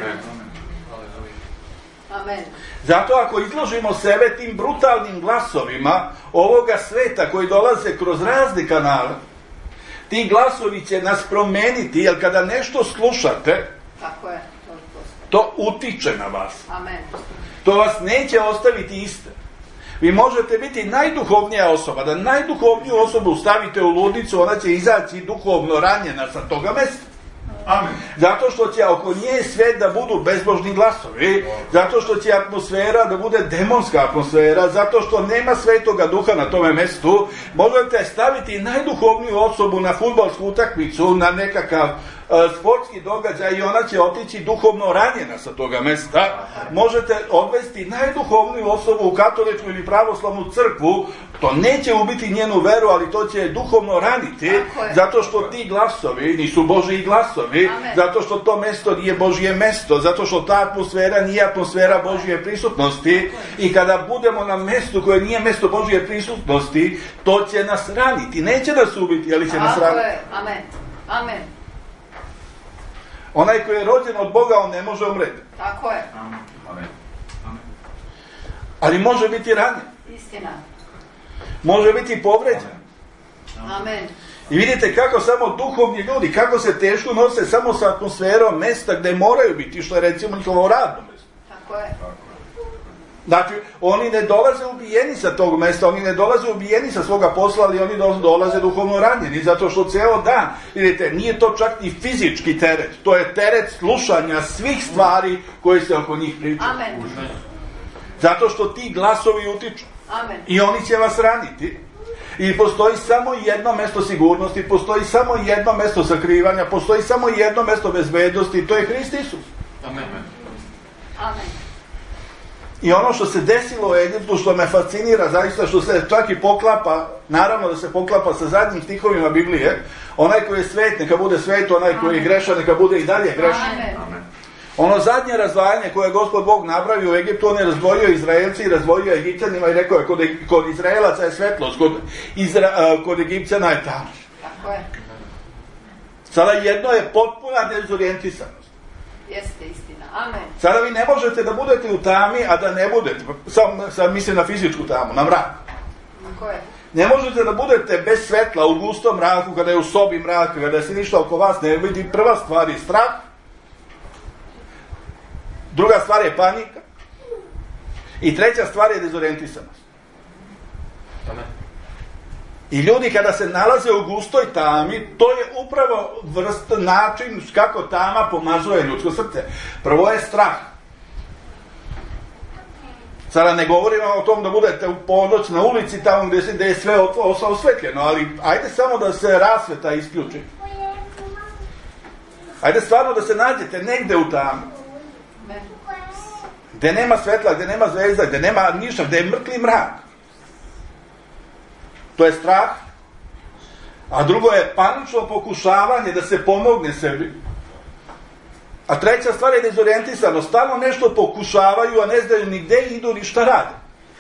Amen. Zato ako izložimo sebe tim brutalnim glasovima ovoga sveta koji dolaze kroz razne kanale, ti glasovi će nas promeniti, jer kada nešto slušate, Tako je. to utiče na vas. Amen. To vas neće ostaviti iste. Vi možete biti najduhovnija osoba, da najduhovniju osobu stavite u ludnicu, ona će izaći duhovno ranjena sa toga mesta. Amen. Zato što će oko nje svet da budu bezbožni glasovi, zato što će atmosfera da bude demonska atmosfera, zato što nema svetoga duha na tome mestu. Možete staviti najduhovniju osobu na fudbalsku utakmicu, na nekakav sportski događaj i ona će otići duhovno ranjena sa toga mesta. Možete odvesti najduhovniju osobu u katoličku ili pravoslavnu crkvu, to neće ubiti njenu veru, ali to će duhovno raniti, zato što ti glasovi nisu Božji glasovi, Amen. zato što to mesto nije Božje mesto, zato što ta atmosfera nije atmosfera Božje prisutnosti i kada budemo na mestu koje nije mesto Božje prisutnosti, to će nas raniti. Neće nas ubiti, ali će nas raniti. Amen. Amen. Onaj koji je rođen od Boga, on ne može umreti. Tako je. Amen. Ali može biti ranjen. Istina. Može biti povređen. Amen. I vidite kako samo duhovni ljudi, kako se teško nose samo sa atmosferom mesta gde moraju biti, što je recimo njihovo radno mesto. Tako je. Znači, oni ne dolaze ubijeni sa tog mesta, oni ne dolaze ubijeni sa svoga posla, ali oni dolaze duhovno ranjeni, zato što ceo dan, vidite, nije to čak i fizički teret, to je teret slušanja svih stvari koje se oko njih pričaju. Amen. Zato što ti glasovi utiču. Amen. I oni će vas raniti. I postoji samo jedno mesto sigurnosti, postoji samo jedno mesto sakrivanja, postoji samo jedno mesto bezbednosti, i to je Hrist Isus. Amen. Amen. I ono što se desilo u Egiptu, što me fascinira, zaista što se čak i poklapa, naravno da se poklapa sa zadnjim stihovima Biblije, onaj koji je svet, neka bude svet, onaj koji je grešan, neka bude i dalje grešan. Amen. Ono zadnje razdvajanje koje je Gospod Bog napravio u Egiptu, on je razdvojio Izraelci i razdvojio Egipćanima i rekao je, kod, kod Izraelaca je svetlost, kod, Izra, kod Egipćana je tamo. Tako je. Sada jedno je potpuna dezorijentisanost. Jeste istina. Amen. Sada vi ne možete da budete u tami, a da ne budete, sam, sam mislim na fizičku tamu, na mrak. Tako je. Ne možete da budete bez svetla, u gustom mraku, kada je u sobi mrak, kada se ništa oko vas ne vidi. Prva stvar je strah, druga stvar je panika i treća stvar je dezorijentisanost. I ljudi kada se nalaze u gustoj tami, to je upravo vrst, način kako tama pomazuje ljudsko srce. Prvo je strah. Sada ne govorimo o tom da budete u ponoć na ulici tamo gdje, se, gdje je sve osvetljeno, ali ajde samo da se rasveta isključi. Ajde stvarno da se nađete negde u tami. Gdje nema svetla, gdje nema zvezda, gdje nema ništa, gdje je mrtli mrak. To je strah. A drugo je panično pokušavanje da se pomogne sebi. A treća stvar je dezorijentisano. Stalno nešto pokušavaju, a ne znaju ni gde idu, ni šta rade.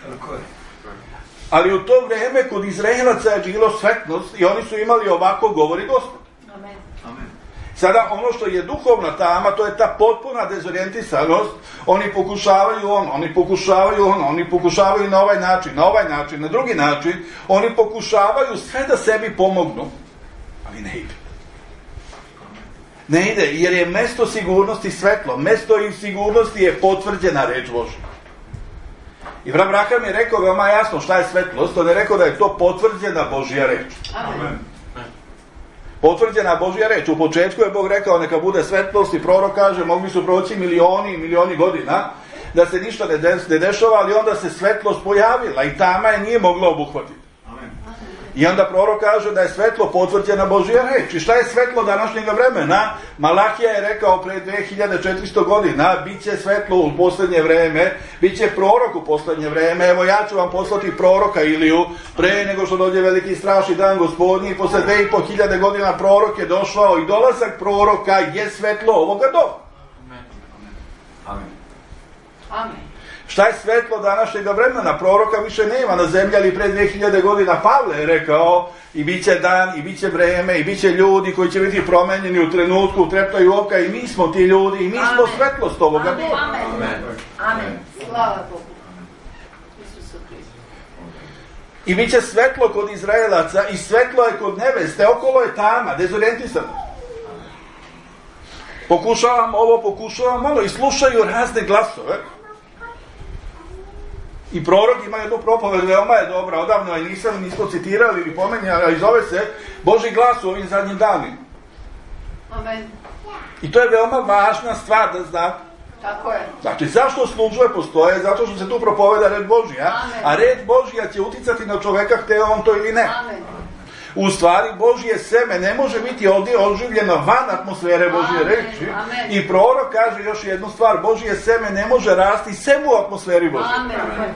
Ali u to vrijeme kod Izraelaca je bilo svetlost i oni su imali ovako govori Gospod. Amen. Amen. Sada ono što je duhovna tama, to je ta potpuna dezorijentisanost. Oni pokušavaju ono, oni pokušavaju ono, oni pokušavaju na ovaj način, na ovaj način, na drugi način. Oni pokušavaju sve da sebi pomognu, ali ne ide. Ne ide, jer je mesto sigurnosti svetlo. Mesto i sigurnosti je potvrđena reč Božja. I Vram Braham je rekao veoma jasno šta je svetlost. On je rekao da je to potvrđena Božja reč. Amen. Potvrđena Božja reč. U početku je Bog rekao neka bude svetlost i prorok kaže mogli su proći milioni i milioni godina da se ništa ne, de, ne dešava, ali onda se svetlost pojavila i tama je nije mogla obuhvatiti. Amen. I onda prorok kaže da je svetlo potvrđena Božja reč. I šta je svetlo današnjega vremena? Malahija je rekao pre dve hiljade četiristo godina, bit će svetlo u posljednje vreme, bit će prorok u posljednje vreme, evo ja ću vam poslati proroka Iliju, pre nego što dođe veliki strašni dan Gospodnji, i posle dve i po hiljade godina prorok je došao i dolazak proroka je svetlo ovoga doba. Amen. Amen. Šta je svetlo današnjega vremena? Proroka više nema na zemlji, ali pre dve hiljade godina Pavle je rekao i bit će dan, i bit će vreme, i bit će ljudi koji će biti promenjeni u trenutku, u treptaju oka, i mi smo ti ljudi, i mi smo Amen. svetlost ovoga Amen. doba. Amen. Amen. Amen. Slava Bogu. Isusu Hristu. I bit će svetlo kod Izraelaca i svetlo je kod neveste, okolo je tama, dezorijentisano. Pokušavam ovo, pokušavam ono i slušaju razne glasove. I prorok ima jednu propoved, veoma je dobra, odavno je nisam nismo citirali ili pomenjali, ali zove se Božji glas u ovim zadnjim danima. Amen. I to je veoma važna stvar da znate. Tako je. Znači, zašto službe postoje? Zato što se tu propoveda red Božja, Amen. a red Božja će uticati na čoveka, hteo on to ili ne. Amen. U stvari, Božje seme ne može biti ovdje oživljeno van atmosfere Božje Amen, reči. amen. I prorok kaže još jednu stvar, Božje seme ne može rasti sem u atmosferi Božje. Amen. Amen.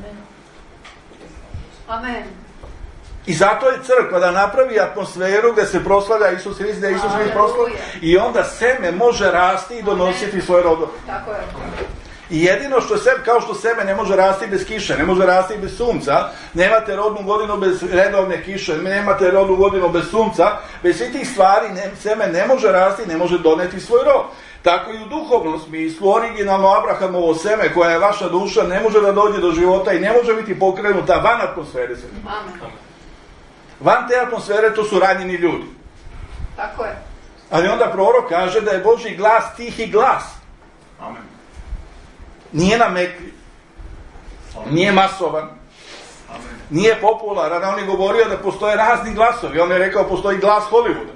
Amen. I zato je crkva da napravi atmosferu gdje se proslavlja Isus Hrist, gdje Isus Hrist proslavlja. I onda seme može rasti i donositi svoje rodove. Tako je. I jedino što seme, kao što seme ne može rasti bez kiše, ne može rasti bez sunca, nemate rodnu godinu bez redovne kiše, nemate rodnu godinu bez sunca, bez svih tih stvari ne, seme ne može rasti, ne može doneti svoj rod. Tako i u duhovnom smislu, originalno Abrahamovo seme, koja je vaša duša, ne može da dođe do života i ne može biti pokrenuta van atmosfere seme. Amen. Van te atmosfere to su ranjeni ljudi. Tako je. Ali onda prorok kaže da je Božji glas tihi glas. Amen. Nije nametljiv, nije masovan, Amen. nije popularan. On je govorio da postoje razni glasovi. On je rekao postoji glas Hollywooda.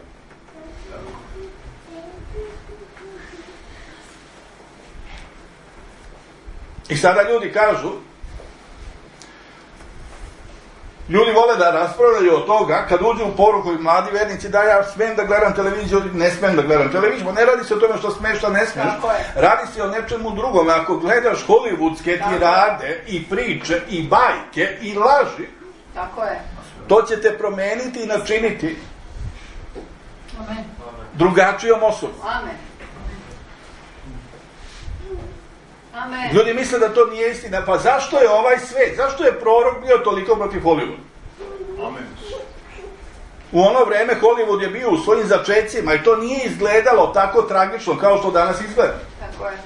I sada ljudi kažu, ljudi vole da raspravljaju od toga, kad uđu u poruku i mladi vernici, da ja smem da gledam televiziju, ne smem da gledam televiziju. Ne radi se o tome što smeš, što ne smeš. Radi se o nečemu drugom. Ako gledaš hollywoodske tirade i priče i bajke i laži, Tako je. to će te promeniti i načiniti Amen. drugačijom osobom. Amen. Amen. Ljudi misle da to nije istina. Pa zašto je ovaj svet? Zašto je prorok bio toliko protiv Hollywooda? Amen. U ono vreme Hollywood je bio u svojim začecima i to nije izgledalo tako tragično kao što danas izgleda. Tako je.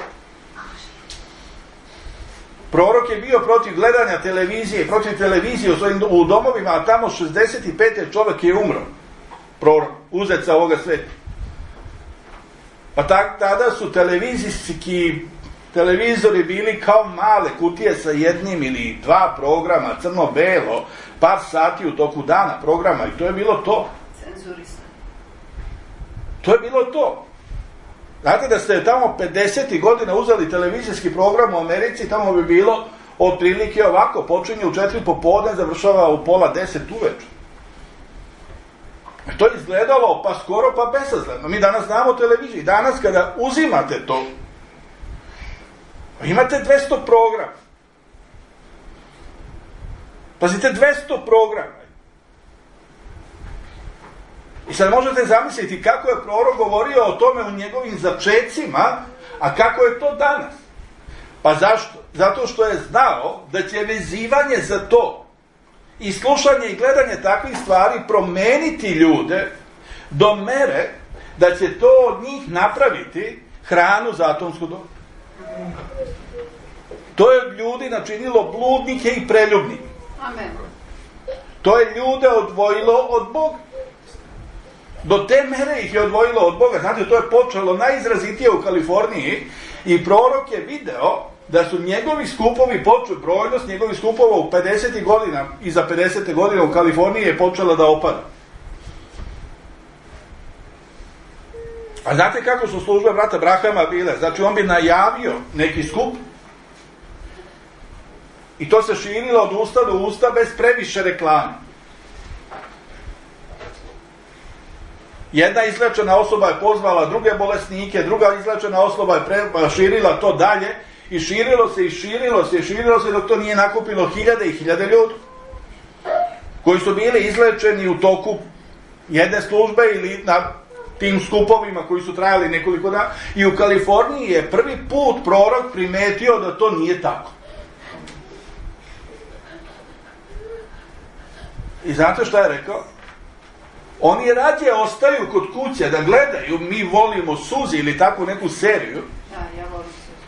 Prorok je bio protiv gledanja televizije, protiv televizije u svojim u domovima, a tamo šezdeset pete čovjek je umro. Prorok, uzet sa ovoga sveta. Pa tak, tada su televizijski televizori bili kao male kutije sa jednim ili dva programa, crno-belo, par sati u toku dana programa i to je bilo to. Cenzurisano. To je bilo to. Znate da ste tamo pedesetih godina uzeli televizijski program u Americi, tamo bi bilo otprilike ovako, počinje u četiri popodne, završava u pola deset uveče. To je izgledalo pa skoro pa besazgledno. Mi danas znamo televiziju i danas kada uzimate to, imate dvesta programa. Pazite, dvesta programa. I sad možete zamisliti kako je prorok govorio o tome u njegovim začecima, a kako je to danas. Pa zašto? Zato što je znao da će vezivanje za to i slušanje i gledanje takvih stvari promeniti ljude do mere da će to od njih napraviti hranu za atomsku dobu. To je od ljudi načinilo bludnike i preljubnike. Amen. To je ljude odvojilo od Boga. Do te mere ih je odvojilo od Boga. Znate, to je počelo najizrazitije u Kaliforniji i prorok je video da su njegovi skupovi, počeli, brojnost njegovih skupova u pedesetih godina i za pedesete godine u Kaliforniji je počela da opada. A znate kako su službe brata Brahama bile? Znači, on bi najavio neki skup i to se širilo od usta do usta bez previše reklame. Jedna izlečena osoba je pozvala druge bolesnike, druga izlečena osoba je pre, širila to dalje i širilo se i širilo se i širilo se dok to nije nakupilo hiljade i hiljade ljudi koji su bili izlečeni u toku jedne službe ili na tim skupovima koji su trajali nekoliko dana. I u Kaliforniji je prvi put prorok primetio da to nije tako. I znate šta je rekao? Oni rađe ostaju kod kuće da gledaju Mi volimo suzi ili takvu neku seriju, Da, ja volim suzi.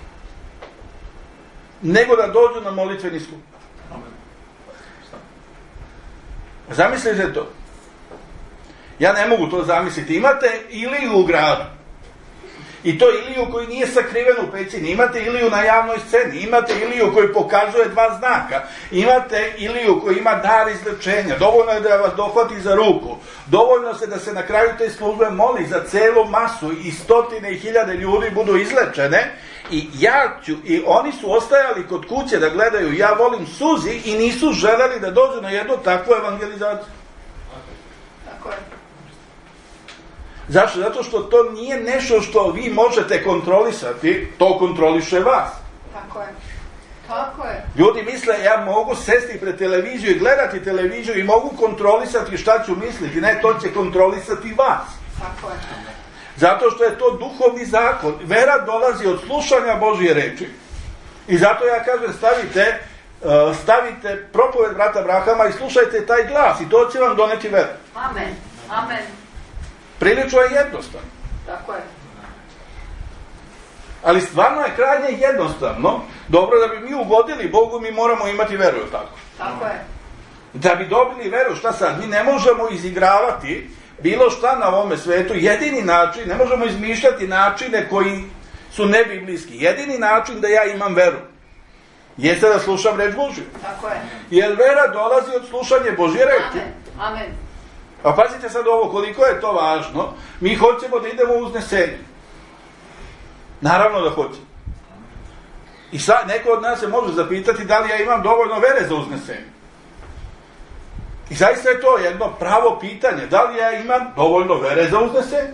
nego da dođu na molitveni skup. Zamislite to. Ja ne mogu to zamisliti. Imate Iliju u gradu. I to Iliju koji nije sakriven u pećini. Imate Iliju na javnoj sceni. Imate Iliju koji pokazuje dva znaka. Imate Iliju koji ima dar izlečenja. Dovoljno je da vas dohvati za ruku. Dovoljno se da se na kraju te službe moli za celu masu i stotine i hiljade ljudi budu izlečene. I ja ću, i oni su ostajali kod kuće da gledaju Ja volim suzi i nisu želeli da dođu na jednu takvu evangelizaciju. Tako je. Zašto? Zato što to nije nešto što vi možete kontrolisati, to kontroliše vas. Tako je. Tako je. Ljudi misle, ja mogu sesti pred televiziju i gledati televiziju i mogu kontrolisati šta ću misliti. Ne, to će kontrolisati vas. Tako je. Zato što je to duhovni zakon. Vera dolazi od slušanja Božje reči. I zato ja kažem, stavite, uh, stavite propoved brata Brahama i slušajte taj glas i to će vam doneti veru. Amen. Amen. Prilično je jednostavno. Tako je. Ali stvarno je krajnje jednostavno. Dobro, da bi mi ugodili Bogu, mi moramo imati veru, tako? Tako je. Da bi dobili veru, šta sad? Mi ne možemo izigravati bilo šta na ovome svetu. Jedini način, ne možemo izmišljati načine koji su nebiblijski. Jedini način da ja imam veru jeste da slušam reč Božju. Tako je. Jer vera dolazi od slušanja Božje reči. Amen. Amen. A pazite sad ovo, koliko je to važno. Mi hoćemo da idemo u uznesenje. Naravno da hoćemo. I sad neko od nas se može zapitati da li ja imam dovoljno vere za uznesenje. I zaista je to jedno pravo pitanje. Da li ja imam dovoljno vere za uznesenje?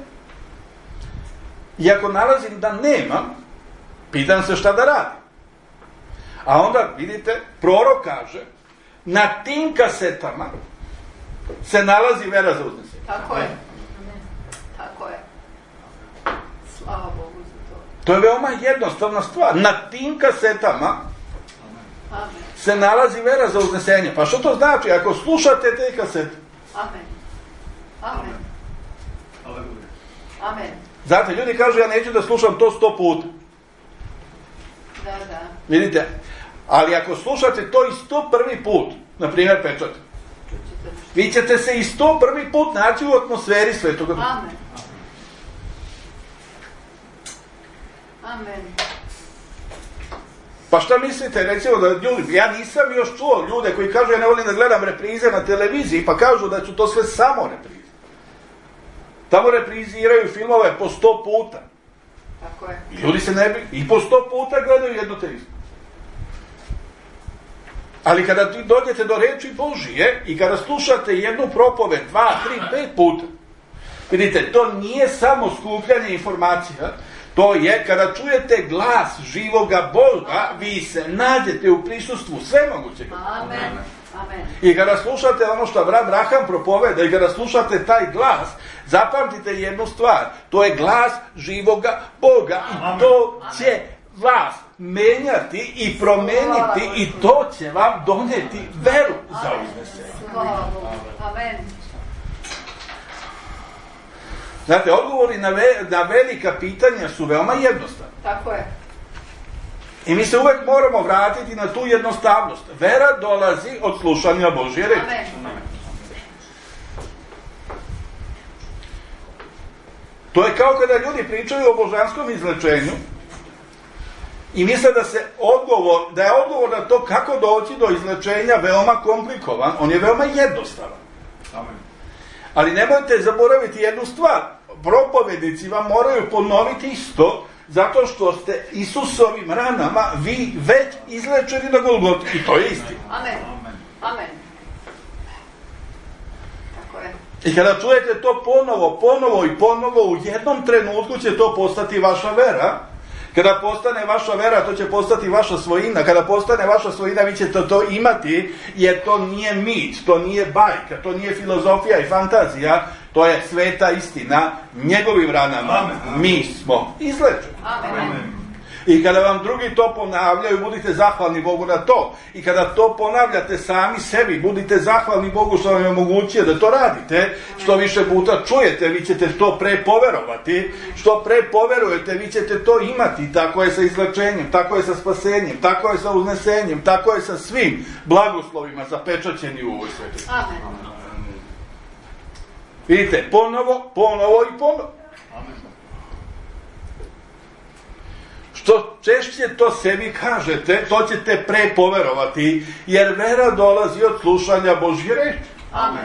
I ako nalazim da nemam, pitam se šta da radim. A onda, vidite, prorok kaže, na tim kasetama se nalazi vera za uznesenje. Tako je. Tako je. Slava Bogu za to. To je veoma jednostavna stvar. Na tim kasetama Amen. se nalazi vera za uznesenje. Pa što to znači? Ako slušate te kasete. Amen. Amen. Amen. Znate, ljudi kažu ja neću da slušam to sto puta. Da, da. Vidite? Ali ako slušate to i sto prvi put, na primjer pečat, vi ćete se i sto prvi put naći u atmosferi Svetog Duha. Amen. Amen. Pa šta mislite, recimo da ljudi, ja nisam još čuo ljude koji kažu ja ne volim da gledam reprize na televiziji, pa kažu da su to sve samo reprize. Tamo repriziraju filmove po sto puta. Tako je. I ljudi se ne bi, i po sto puta gledaju jedno te isto. Ali kada ti dođete do reči Božije i kada slušate jednu propoved, dva, tri, pet puta, vidite, to nije samo skupljanje informacija, to je kada čujete glas živoga Boga, vi se nađete u prisustvu svemogućeg. Amen. Amen. I kada slušate ono što Abraham propoveda i kada slušate taj glas, zapamtite jednu stvar, to je glas živoga Boga i to će vas menjati i promeniti i to će vam donijeti veru za uznesenje. Amen. Znate, odgovori na, ve, na velika pitanja su veoma jednostavni. Tako je. I mi se uvek moramo vratiti na tu jednostavnost. Vera dolazi od slušanja Božje reči. Amen. To je kao kada ljudi pričaju o božanskom izlečenju i misle da se odgovor, da je odgovor na to kako doći do izlečenja veoma komplikovan, on je veoma jednostavan. Amen. Ali nemojte zaboraviti jednu stvar. Propovednici vam moraju ponoviti isto, zato što ste Isusovim ranama vi već izlečeni na Golgoti. I to je istina. Amen. Amen. Tako je. I kada čujete to ponovo, ponovo i ponovo, u jednom trenutku će to postati vaša vera. Kada postane vaša vera, to će postati vaša svojina. Kada postane vaša svojina, vi ćete to imati, jer to nije mit, to nije bajka, to nije filozofija i fantazija, to je sveta istina. Njegovim ranama Amen. Mi smo izlečeni. Amen. Amen. I kada vam drugi to ponavljaju, budite zahvalni Bogu na to. I kada to ponavljate sami sebi, budite zahvalni Bogu što vam je omogućio da to radite. Što više puta čujete, vi ćete to pre poverovati. Što pre poverujete, vi ćete to imati. Tako je sa izlečenjem, tako je sa spasenjem, tako je sa uznesenjem, tako je sa svim blagoslovima zapečaćeni u ovoj sveti. Amen. Vidite, ponovo, ponovo i ponovo. Što češće to sebi kažete, to ćete pre poverovati, jer vera dolazi od slušanja Božje reči. Amen.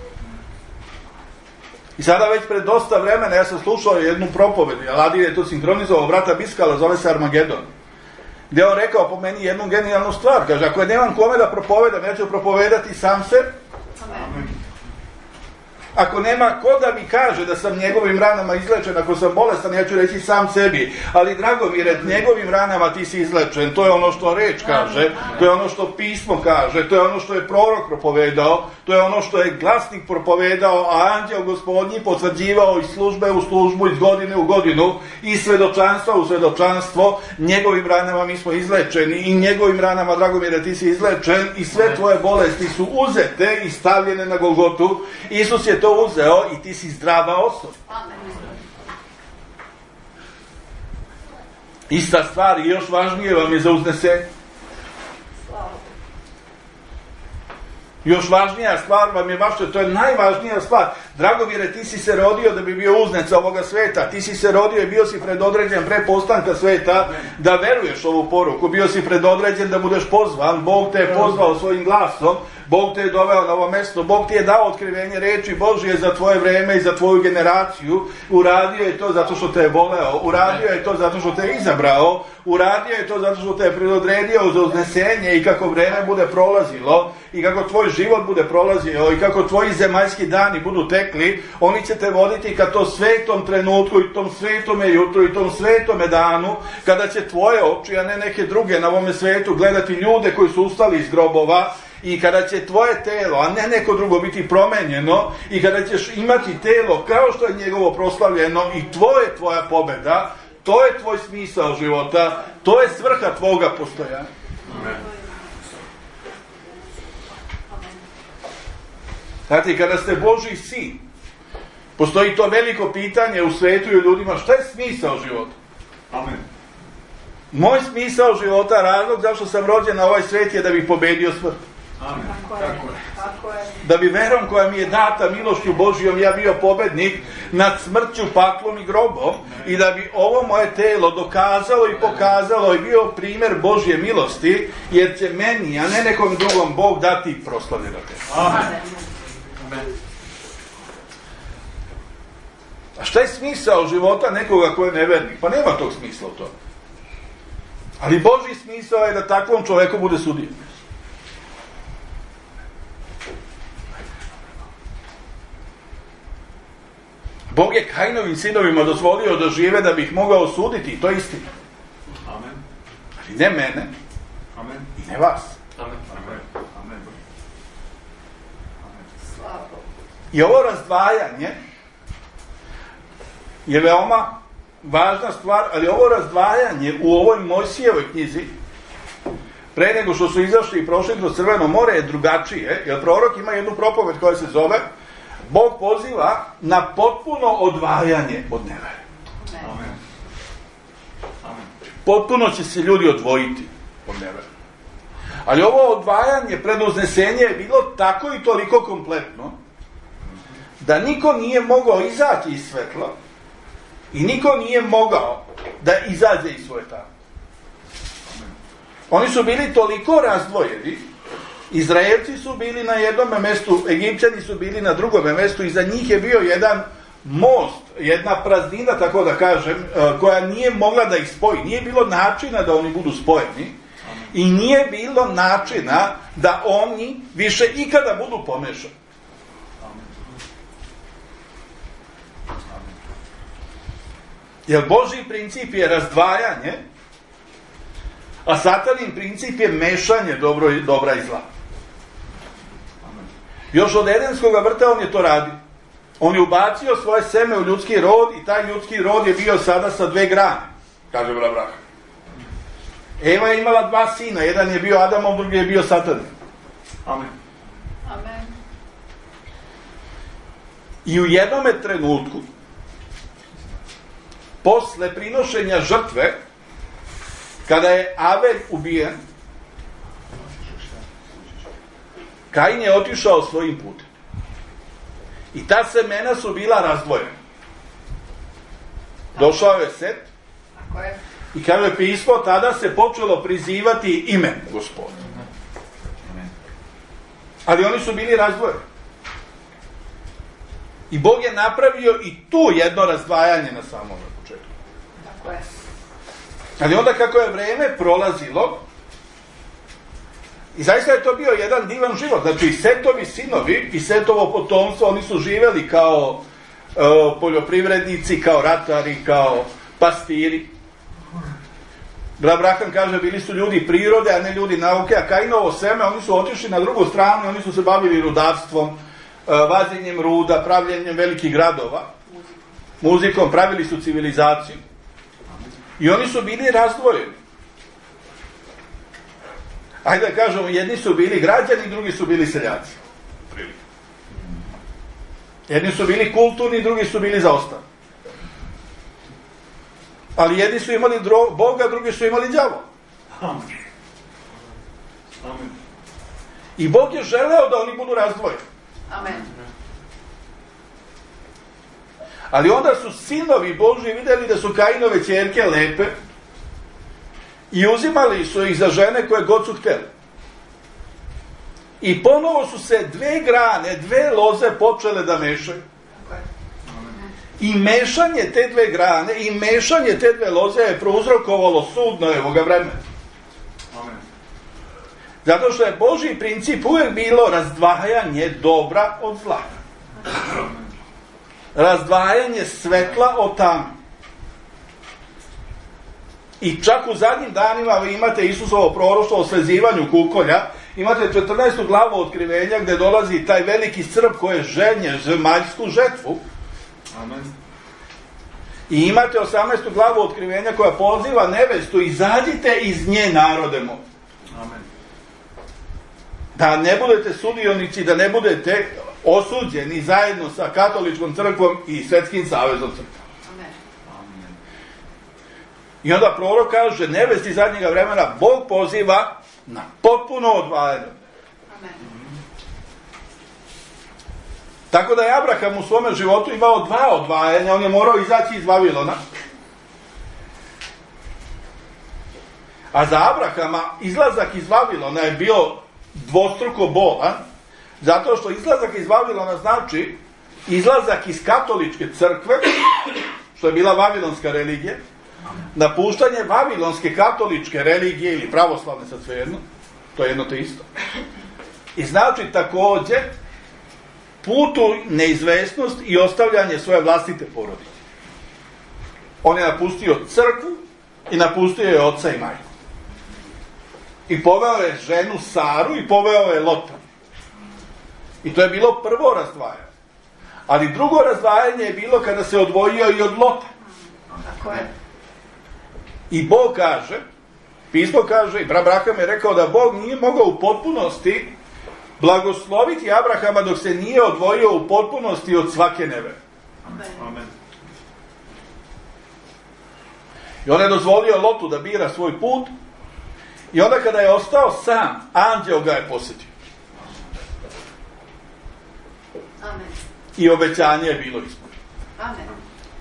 I sada već pred dosta vremena ja sam slušao jednu propovedu, Aladin je to sinhronizovao, brata Biskala, zove se Armagedon, gdje on rekao po meni jednu genijalnu stvar, kaže, ako je nemam kome da propovedam, ja ću propovedati sam se. Amen. Ako nema ko da mi kaže da sam njegovim ranama izlečen, ako sam bolestan, ja ću reći sam sebi. Ali Dragomire, njegovim ranama ti si izlečen. To je ono što reč kaže, to je ono što pismo kaže, to je ono što je prorok propovedao, to je ono što je glasnik propovedao, a anđeo Gospodnji potvrđivao iz službe u službu, iz godine u godinu, iz svedočanstva u svedočanstvo. Njegovim ranama mi smo izlečeni i njegovim ranama, Dragomire, ti si izlečen i sve tvoje bolesti su uzete i stavljene na Golgotu. Isus je to uzeo i ti si zdrava osoba. Amen. Ista stvar i još važnije vam je za uznesenje. Još važnija stvar vam je vaša, to je najvažnija stvar. Dragomire, ti si se rodio da bi bio uzneca ovoga sveta. Ti si se rodio i bio si predodređen pre postanka sveta da veruješ ovu poruku. Bio si predodređen da budeš pozvan. Bog te je pozvao svojim glasom. Bog te je doveo na ovo mesto. Bog ti je dao otkrivenje reči Božije za tvoje vreme i za tvoju generaciju. Uradio je to zato što te je voleo. Uradio je to zato što te je izabrao. Uradio je to zato što te je predodredio za uznesenje i kako vreme bude prolazilo i kako tvoj život bude prolazio i kako tvoji zemaljski dani budu tekli, oni će te voditi ka to svetom trenutku i tom svetome jutru i tom svetome danu, kada će tvoje oči, a ne neke druge na ovome svetu, gledati ljude koji su ustali iz grobova i kada će tvoje telo, a ne neko drugo, biti promenjeno i kada ćeš imati telo kao što je njegovo proslavljeno i tvoje tvoja pobeda. To je tvoj smisao života, to je svrha tvoga postojanja. Znate, kada ste Božji sin, postoji to veliko pitanje u svetu i u ljudima, šta je smisao života? Amen. Moj smisao života, razlog zašto sam rođen na ovaj svet je da bih pobedio smrt. Amen. Tako je. Tako je. Da bi verom koja mi je data milošću Božijom ja bio pobednik nad smrću, paklom i grobom i da bi ovo moje telo dokazalo i pokazalo i bio primjer Božje milosti, jer će meni, a ne nekom drugom, Bog dati proslavljeno telo. Amen. A šta je smisao života nekoga ko je nevernik? Pa nema tog smisla u tome. Ali Božji smisao je da takvom čoveku bude sudija. Bog je Kainovim sinovima dozvolio da žive da bi ih mogao suditi, to je istina. Amen. Ali ne mene. Amen. I ne vas. Amen. Amen. Amen. Slava. I ovo razdvajanje je veoma važna stvar, ali ovo razdvajanje u ovoj Mojsijevoj knjizi, pre nego što su izašli i prošli kroz Crveno more, je drugačije, jer prorok ima jednu propoved koja se zove Bog poziva na potpuno odvajanje od nevere. Amen. Amen. Potpuno će se ljudi odvojiti od nevere. Ali ovo odvajanje, preduznesenje je bilo tako i toliko kompletno, da niko nije mogao izaći iz svetla i niko nije mogao da izađe iz svoje tame. Oni su bili toliko razdvojeni, Izraelci su bili na jednom mjestu, Egipćani su bili na drugom mjestu i za njih je bio jedan most, jedna praznina, tako da kažem, koja nije mogla da ih spoji. Nije bilo načina da oni budu spojeni i nije bilo načina da oni više ikada budu pomešani. Jer Božji princip je razdvajanje, a Satanin princip je mešanje dobro, dobra i zla. Još od Edenskog vrta on je to radio. On je ubacio svoje seme u ljudski rod i taj ljudski rod je bio sada sa dve grane, kaže Abraham. Eva je imala dva sina, jedan je bio Adamov, drugi je bio Satanin. Amen. Amen. I u jednome trenutku, posle prinošenja žrtve, kada je Abel ubijen, Kain je otišao svojim putem. I ta semena su bila razdvojena. Došao je Set Tako je. i kaže pismo, tada se počelo prizivati ime Gospoda. Ali oni su bili razdvojeni. I Bog je napravio i tu jedno razdvajanje na samom početku. Tako je. Ali onda kako je vreme prolazilo, i zaista je to bio jedan divan život. Znači, Setovi sinovi i Setovo potomstvo, oni su živeli kao e, poljoprivrednici, kao ratari, kao pastiri. Abraham kaže, bili su ljudi prirode, a ne ljudi nauke, a Kainovo seme, oni su otišli na drugu stranu i oni su se bavili rudarstvom, e, vađenjem ruda, pravljenjem velikih gradova, muzikom, pravili su civilizaciju. I oni su bili razdvojeni. Ajde da kažemo, jedni su bili građani, drugi su bili seljaci. Jedni su bili kulturni, drugi su bili zaostali. Ali jedni su imali dro- Boga, drugi su imali đavola. Amen. Amen. I Bog je želeo da oni budu razdvojeni. Amen. Ali onda su sinovi Božji vidjeli da su Kainove ćerke lepe i uzimali su ih za žene koje god su htjeli. I ponovo su se dve grane, dve loze počele da mešaju. I mešanje te dve grane i mešanje te dve loze je prouzrokovalo sud Noevoga vremena. Amen. Zato što je Božji princip uvijek bilo razdvajanje dobra od zla. Razdvajanje svetla od tame. I čak u zadnjim danima vi imate Isusovo proroštvo o svezivanju kukolja, imate četrnaestu glavu otkrivenja gdje dolazi taj veliki crp koje ženje zemaljsku žetvu. Amen. I imate osamnaestu glavu otkrivenja koja poziva nevestu, izađite iz nje, narode moj. Amen. Da ne budete sudionici, da ne budete osuđeni zajedno sa katoličkom crkvom i svetskim savezom crkvom. Amen. Amen. I onda prorok kaže, nevesti zadnjega vremena Bog poziva na potpuno odvajanje. Amen. Tako da je Abraham u svome životu imao dva odvajanja, on je morao izaći iz Vavilona. A za Abrahama izlazak iz Vavilona je bio dvostruko bolan, zato što izlazak iz Vavilona znači izlazak iz katoličke crkve, što je bila vavilonska religija, napuštanje vavilonske katoličke religije ili pravoslavne, sad svejedno, to je jedno te isto. I znači također putu neizvesnost i ostavljanje svoje vlastite porodice. On je napustio crkvu i napustio je oca i majku. I poveo je ženu Saru i poveo je Lota. I to je bilo prvo razdvajanje. Ali drugo razdvajanje je bilo kada se odvojio i od Lota. Tako je. I Bog kaže, pismo kaže, i Abraham je rekao da Bog nije mogao u potpunosti blagosloviti Abrahama dok se nije odvojio u potpunosti od svake nevere. Amen. I on je dozvolio Lotu da bira svoj put i onda kada je ostao sam, anđeo ga je posjetio. Amen. I obećanje je bilo ispunjeno. Amen.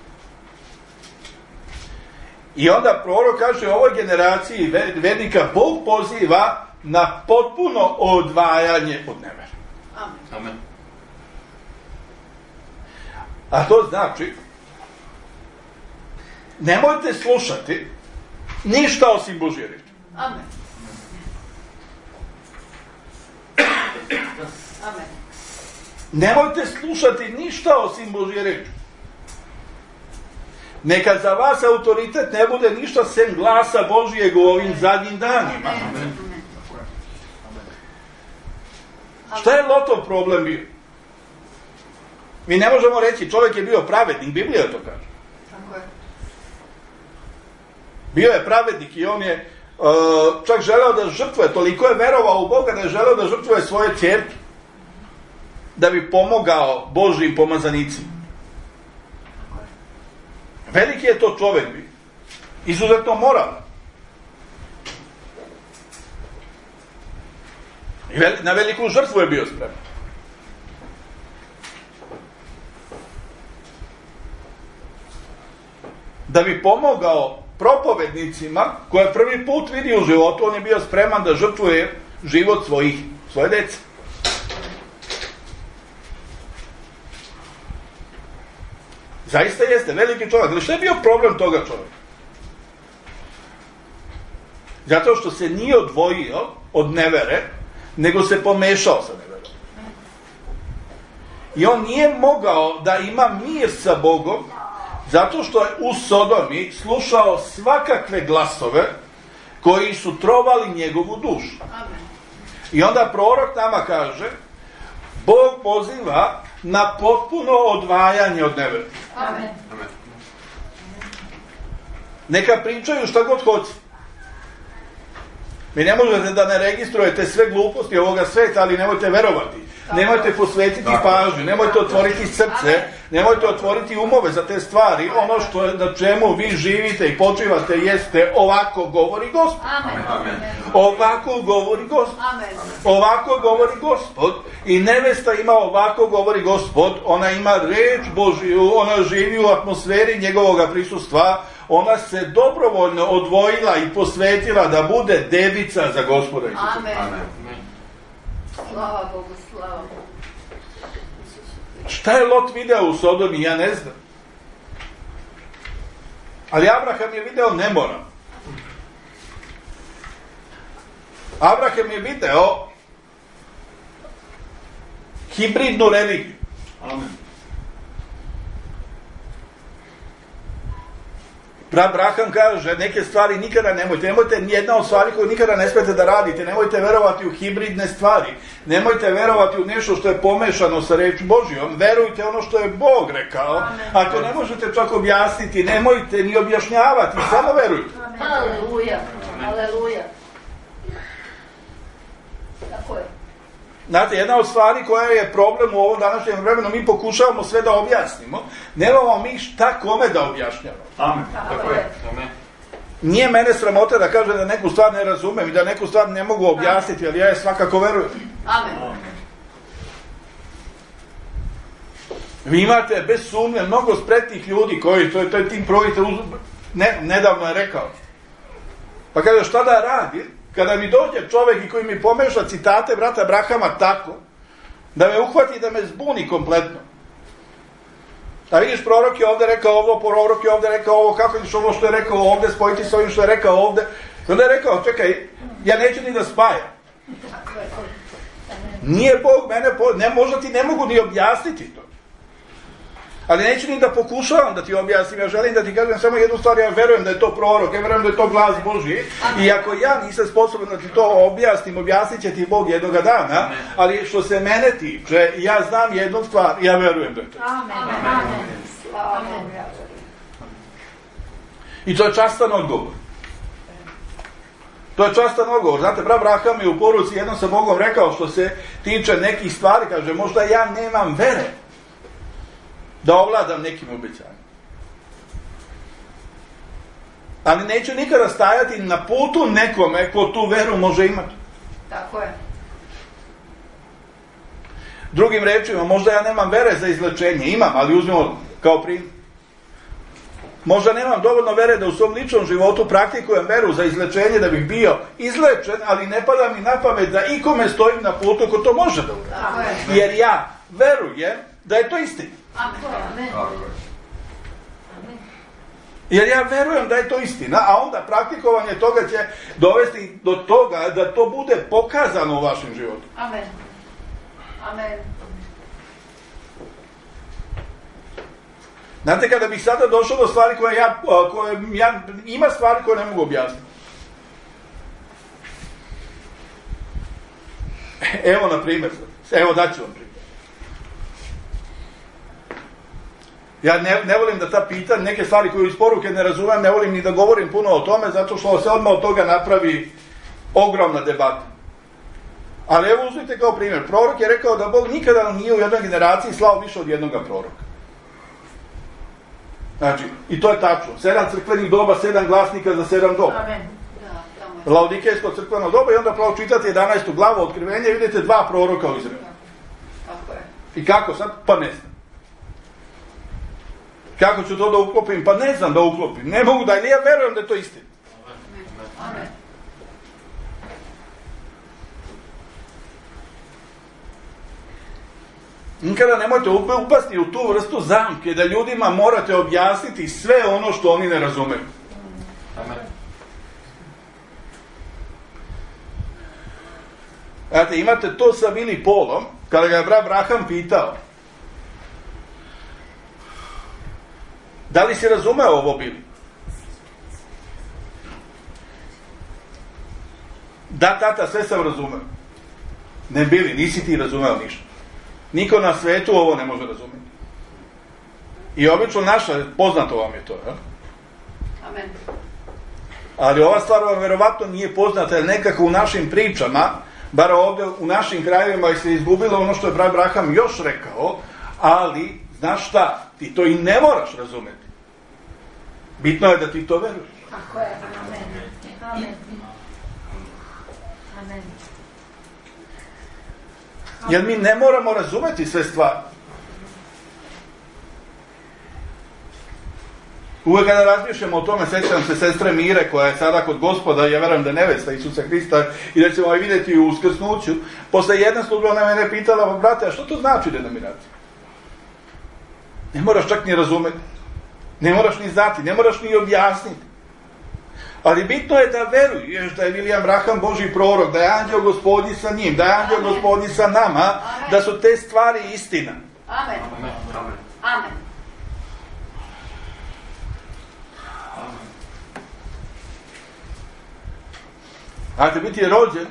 I onda prorok kaže ovoj generaciji vedika Bog poziva na potpuno odvajanje od nevere. Amen. Amen. A to znači nemojte slušati ništa osim Božje riječi. Amen. Amen. Nemojte slušati ništa osim Božje riječi. Neka za vas autoritet ne bude ništa sem glasa Božijeg u ovim zadnjim danima. Amen. Šta je Lotov problem bio? Mi ne možemo reći čovjek je bio pravednik, Biblija to kaže. Tako je. Bio je pravednik i on je uh, čak želeo da žrtvuje, toliko je verovao u Boga da je želeo da žrtvuje svoje ćerke da bi pomogao Božjim pomazanicima. Veliki je to čovjek bio. Izuzetno moralan. I vel, na veliku žrtvu je bio spreman. Da bi pomogao propovednicima koje prvi put vidi u životu, on je bio spreman da žrtvuje život svojih, svoje dece. Zaista jeste, veliki čovjek. Ali što je bio problem toga čovjeka? Zato što se nije odvojio od nevere, nego se pomešao sa neverom. I on nije mogao da ima mir sa Bogom, zato što je u Sodomi slušao svakakve glasove koji su trovali njegovu dušu. I onda prorok nama kaže, Bog poziva na potpuno odvajanje od nevere. Amen. Neka pričaju šta god hoće. Vi ne možete da ne registrujete sve gluposti ovoga sveta, ali nemojte verovati. Nemojte posvetiti pažnju, nemojte otvoriti srce, nemojte otvoriti umove za te stvari. Ono što je, na čemu vi živite i počivate jeste ovako govori Gospod. Amen. Ovako govori Gospod. Amen. Ovako govori Gospod. I nevesta ima ovako govori Gospod. Ona ima reč Božiju, ona živi u atmosferi njegovog prisustva. Ona se dobrovoljno odvojila i posvetila da bude devica za Gospoda Isusa. Amen. Slava Bogu, slava Bogu. Šta je Lot video u Sodomi, ja ne znam. Ali Abraham je video nemoral. Abraham je video hibridnu religiju. Amen. Abraham kaže, neke stvari nikada nemojte, nemojte nijedna od stvari koju nikada ne smete da radite, nemojte verovati u hibridne stvari, nemojte verovati u nešto što je pomešano sa reči Božjom, verujte ono što je Bog rekao. Ako ne možete čak objasniti, nemojte ni objašnjavati, samo verujte. Aleluja, aleluja. Tako je. Znate, jedna od stvari koja je problem u ovom današnjem vremenu, mi pokušavamo sve da objasnimo, nemamo mi šta kome da objašnjavamo. Amen. Tako je. Amen. Nije mene sramota da kažem da neku stvar ne razumem i da neku stvar ne mogu objasniti, ali ja je svakako verujem. Amen. Vi imate bez sumnje mnogo spretnih ljudi koji, to je, to je Tim Provite ne, nedavno je rekao. Pa kaže, šta da radi? Kada mi dođe čovjek i koji mi pomeša citate brata Abrahama tako, da me uhvati i da me zbuni kompletno. A vidiš, prorok je ovdje rekao ovo, prorok je ovdje rekao ovo, kako ćeš ovo što je rekao ovdje, spojiti s ovim što je rekao ovdje. I onda je rekao, čekaj, ja neću ni da spajam. Nije Bog mene, ne, možda ti ne mogu ni objasniti to. Ali neću ni da pokušavam da ti objasnim, ja želim da ti kažem samo jednu stvar, ja verujem da je to prorok, ja verujem da je to glas Božji, i ako ja nisam sposoban da ti to objasnim, objasnit će ti Bog jednoga dana, ali što se mene tiče, ja znam jednu stvar, ja verujem da je to. Amen. Amen. I to je častan odgovor. To je častan odgovor. Znate, brat Abraham je u poruci jednom sa Bogom rekao što se tiče nekih stvari, kaže, možda ja nemam vere da ovladam nekim obećanjem. Ali neću nikada stajati na putu nekome ko tu veru može imati. Tako je. Drugim rečima, možda ja nemam vere za izlečenje. Imam, ali uzmimo kao primjer. Možda nemam dovoljno vere da u svom ličnom životu praktikujem veru za izlečenje da bih bio izlečen, ali ne pada mi na pamet da ikome stojim na putu ko to može da uradi. Jer ja verujem da je to istina. Amen. Jer ja verujem da je to istina, a onda praktikovanje toga će dovesti do toga da to bude pokazano u vašem životu. Amen. Amen. Znate, kada bih sada došao do stvari koje ja, koje ja, ima stvari koje ne mogu objasniti. Evo, na primjer, evo daću vam primjer. Ja ne, ne volim da ta pita, neke stvari koje iz poruke ne razumem, ne volim ni da govorim puno o tome, zato što se odmah od toga napravi ogromna debata. Ali evo uzmite kao primjer. Prorok je rekao da Bog nikada nije u jednoj generaciji slao više od jednoga proroka. Znači, i to je tačno. Sedam crkvenih doba, sedam glasnika za sedam doba. Amen. Laodikejsko crkveno doba i onda pravo čitate jedanaestu glavu Otkrivenja i vidite dva proroka u Izraelu. Tako je. I kako sad? Pa ne znam. Kako ću to da uklopim? Pa ne znam da uklopim. Ne mogu da, ali ja verujem da je to istina. Amen. Nikada nemojte upasti u tu vrstu zamke da ljudima morate objasniti sve ono što oni ne razumeju. Amen. Znate, imate to sa Vili Polom, kada ga je brat Abraham pitao, da li si razumeo ovo, Bili? Da, tata, sve sam razumeo. Ne, Bili, nisi ti razumeo ništa. Niko na svetu ovo ne može razumjeti. I obično naša, poznato vam je to, ja? Amen. Ali ova stvar vam verovatno nije poznata, jer nekako u našim pričama, bar ovdje u našim krajevima je se izgubilo ono što je brat Abraham još rekao, ali, znaš šta, ti to i ne moraš razumjeti. Bitno je da ti to veruješ. Tako je. Amen. Amen. Amen. Jer mi ne moramo razumjeti sve stvari. Uvijek kada razmišljamo o tome, sjećam se sestre Mire, koja je sada kod Gospoda, ja verujem da je nevesta Isusa Hrista, i da ćemo je vidjeti u uskrsnuću. Posle jedne službe ona mene pitala, brate, a što to znači denominacija? Ne moraš čak ni razumjeti. Ne moraš ni znati, ne moraš ni objasniti. Ali bitno je da veruješ da je William Branham Božji prorok, da je anđeo Gospodnji sa njim, da je anđeo Gospodnji sa nama, Amen. Da su te stvari istina. Amen. Amen. Amen. Amen. Znate, biti je rođen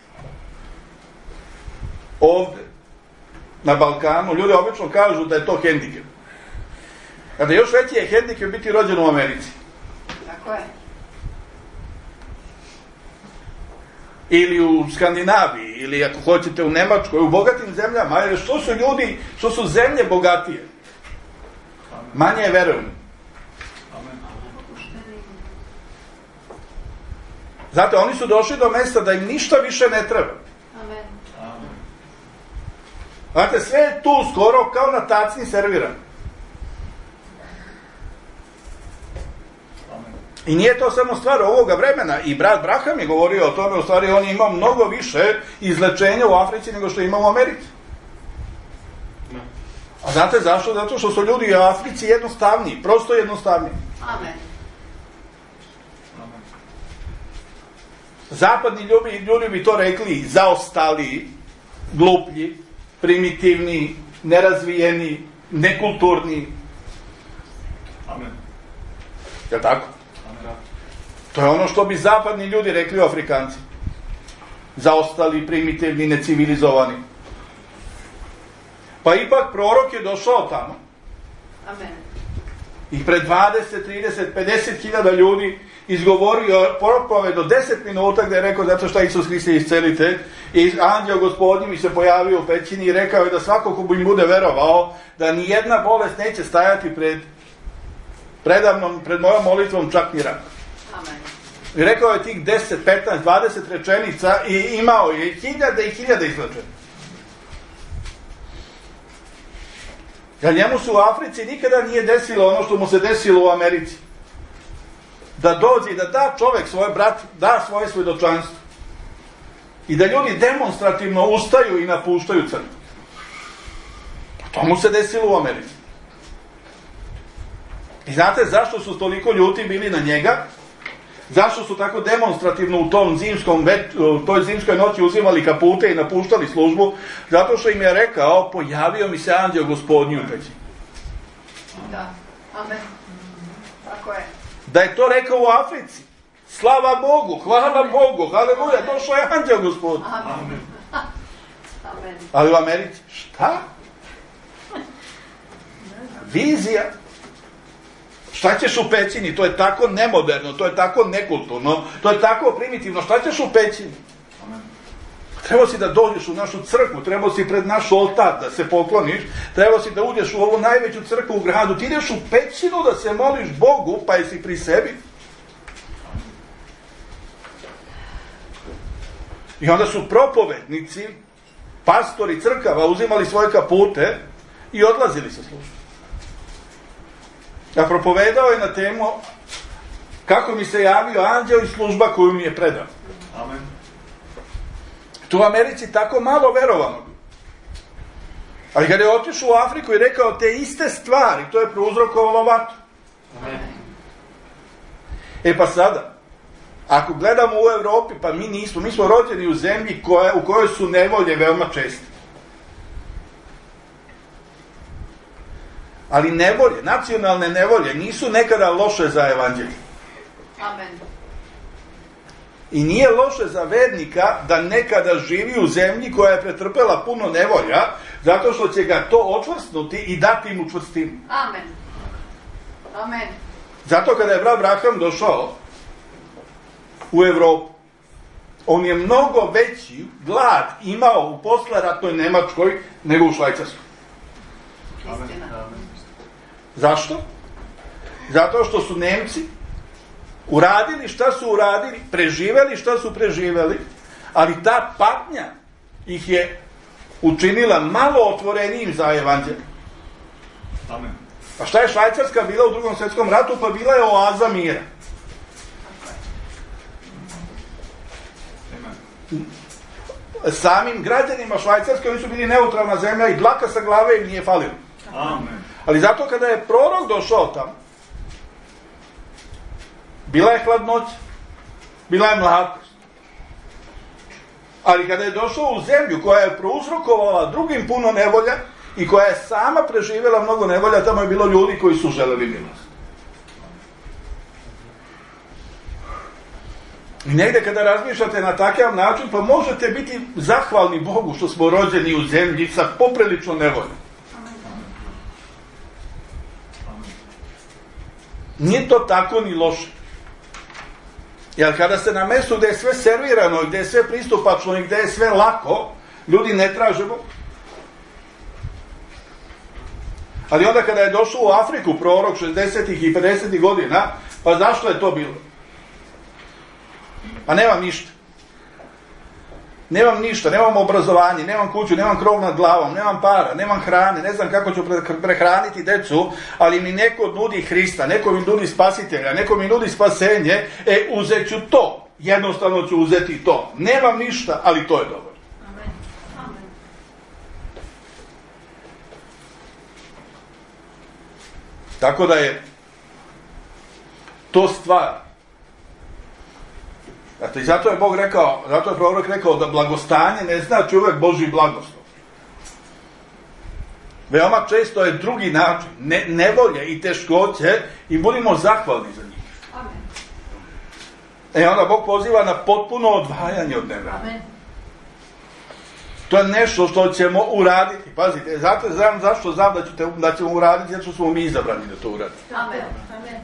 ovdje, na Balkanu, ljudi obično kažu da je to hendikep. Kada još veći je hendikep biti rođen u Americi. Tako je. Ili u Skandinaviji, ili ako hoćete u Nemačkoj, u bogatim zemljama, jer što su ljudi, što su zemlje bogatije? Manje je verovni. Znate, oni su došli do mjesta da im ništa više ne treba. Amen. Znate, sve je tu skoro kao na tacni servirano. I nije to samo stvar ovoga vremena. I brat Braham je govorio o tome, u stvari on ima mnogo više izlečenja u Africi nego što ima u Americi. A znate zašto? Zato što su ljudi u Africi jednostavniji, prosto jednostavniji. Amen. Zapadni ljudi, ljudi bi to rekli zaostali, gluplji, primitivni, nerazvijeni, nekulturni. Amen. Je li tako? Amen. To je ono što bi zapadni ljudi rekli o Afrikanci. Zaostali, primitivni, necivilizovani. Pa ipak prorok je došao tamo. Amen. I pred dvadeset, trideset, pedeset hiljada ljudi izgovorio propoved do deset minuta gdje je rekao zato što Isus Hrist je iscelitelj. I anđeo gospodnji mi se pojavio u pećini i rekao je da svako ko im bude verovao da ni jedna bolest neće stajati pred predavnom, pred mojom molitvom čak ni rak. Amen. I rekao je tih deset, petnaest, dvadeset rečenica i imao je hiljade i hiljade izlečenih. Jer njemu se u Africi nikada nije desilo ono što mu se desilo u Americi. Da dođe i da da čovjek, svoj brat, da svoje svjedočanstvo. I da ljudi demonstrativno ustaju i napuštaju crkvu. To mu se desilo u Americi. I znate zašto su toliko ljuti bili na njega? Zašto su tako demonstrativno u tom zimskom vet, u toj zimskoj noći uzimali kapute i napuštali službu? Zato što im je rekao, pojavio mi se anđeo gospodnji u pećini. Da. Amen. Tako je. Da je to rekao u Africi. Slava Bogu, hvala Bogu, haleluja, došao je anđeo gospodnji. Amen. Amen. Ali u Americi, šta? Vizija. Šta ćeš u pećini? To je tako nemoderno, to je tako nekulturno, to je tako primitivno. Šta ćeš u pećini? Trebao si da dođeš u našu crkvu, trebao si pred naš oltar da se pokloniš, trebao si da uđeš u ovu najveću crkvu u gradu. Ti ideš u pećinu da se moliš Bogu, pa jesi pri sebi. I onda su propovednici, pastori crkava uzimali svoje kapute i odlazili sa službe. A propovedao je na temu kako mi se javio anđeo i služba koju mi je predao. Amen. Tu u Americi tako malo verovano. Ali kada je otišao u Afriku i rekao te iste stvari, to je prouzrokovalo vatru. Amen. E pa sada, ako gledamo u Evropi, pa mi nismo, mi smo rođeni u zemlji koje, u kojoj su nevolje veoma česte. Ali nevolje, nacionalne nevolje, nisu nekada loše za evanđelje. Amen. I nije loše za vernika da nekada živi u zemlji koja je pretrpela puno nevolja, zato što će ga to očvrsnuti i dati mu čvrstinu. Amen. Amen. Zato kada je brat Braham došao u Evropu, on je mnogo veći glad imao u posleratnoj Nemačkoj nego u Švajcarskoj. Istina. Zašto? Zato što su Nemci uradili šta su uradili, preživeli šta su preživeli, ali ta patnja ih je učinila malo otvorenijim za evanđelje. Amen. Pa šta je Švajcarska bila u drugom svjetskom ratu? Pa bila je oaza mira. Amen. Samim građanima Švajcarske oni su bili neutralna zemlja i dlaka sa glave im nije falila. Amen. Ali zato kada je prorok došao tamo, bila je hladnoća, bila je mlakost. Ali kada je došao u zemlju koja je prouzrokovala drugim puno nevolja i koja je sama preživjela mnogo nevolja, tamo je bilo ljudi koji su želeli milost. I negdje kada razmišljate na takav način, pa možete biti zahvalni Bogu što smo rođeni u zemlji sa poprilično nevoljom. Nije to tako ni loše. Jer kada ste na mjestu gdje je sve servirano, gdje je sve pristupačno i gdje je sve lako, ljudi ne traže Boga. Ali onda kada je došao u Afriku prorok šezdesetih i pedesetih godina, pa zašto je to bilo? Pa nema ništa. Nemam ništa, nemam obrazovanje, nemam kuću, nemam krov nad glavom, nemam para, nemam hrane, ne znam kako ću prehraniti decu, ali mi neko nudi Hrista, neko mi nudi spasitelja, neko mi nudi spasenje, e, uzet ću to. Jednostavno ću uzeti to. Nemam ništa, ali to je dobro. Amen. Amen. Tako da je to stvar. Dakle, i zato je Bog rekao, zato je prorok rekao da blagostanje ne znači uvek Božji blagoslov. Veoma često je drugi način, ne, nevolje i teškoće, i budimo zahvalni za njih. Amen. E onda Bog poziva na potpuno odvajanje od nevremena. Amen. To je nešto što ćemo uraditi. Pazite, zato znam zašto znam da, ćete, da ćemo uraditi, zato što smo mi izabrani da to uradimo. Amen. Amen.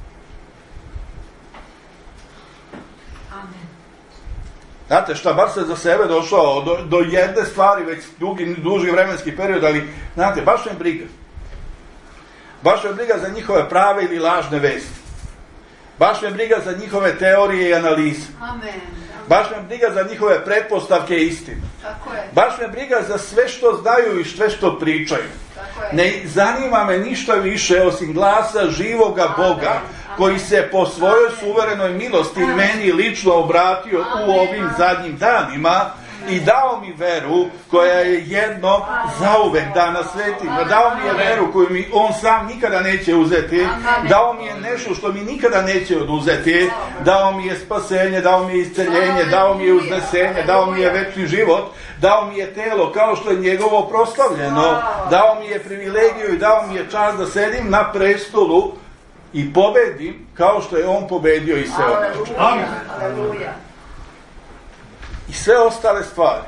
Amen. Znate šta, bar se za sebe došao do, do jedne stvari već dugi, duži vremenski period, ali znate, baš me briga. Baš me briga za njihove prave ili lažne vesti. Baš me briga za njihove teorije i analize. Amen. Baš me briga za njihove pretpostavke i istine. Tako je. Baš me briga za sve što znaju i sve što pričaju. Tako je. Ne zanima me ništa više osim glasa živoga Boga, Amen. koji se po svojoj suverenoj milosti Amen. meni lično obratio Amen. u ovim zadnjim danima i dao mi veru koja je jedno zauvek dana svetima. Dao mi je veru koju mi on sam nikada neće uzeti. Dao mi je nešto što mi nikada neće oduzeti. Dao mi je spasenje, dao mi je isceljenje, dao mi je uznesenje, dao mi je večni život, dao mi je telo kao što je njegovo proslavljeno, dao mi je privilegiju i dao mi je čast da sedim na prestolu i pobedim kao što je on pobedio i sve odreče. Amen. Aleluja. I sve ostale stvari.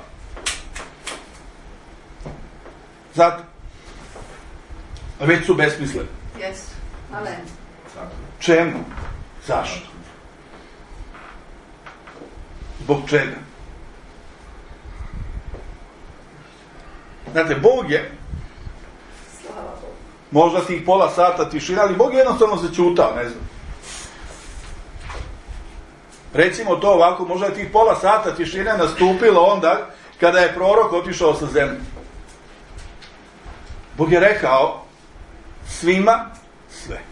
Zato, već su besmislene. Yes. Amen. Čemu? Zašto? Zbog čega? Znate, Bog je, Slava Bogu. možda tih pola sata tišina, ali Bog je jednostavno začutao, ne znam. Recimo to ovako, možda je tih pola sata tišine nastupilo onda kada je prorok otišao sa zemlje. Bog je rekao svima sve.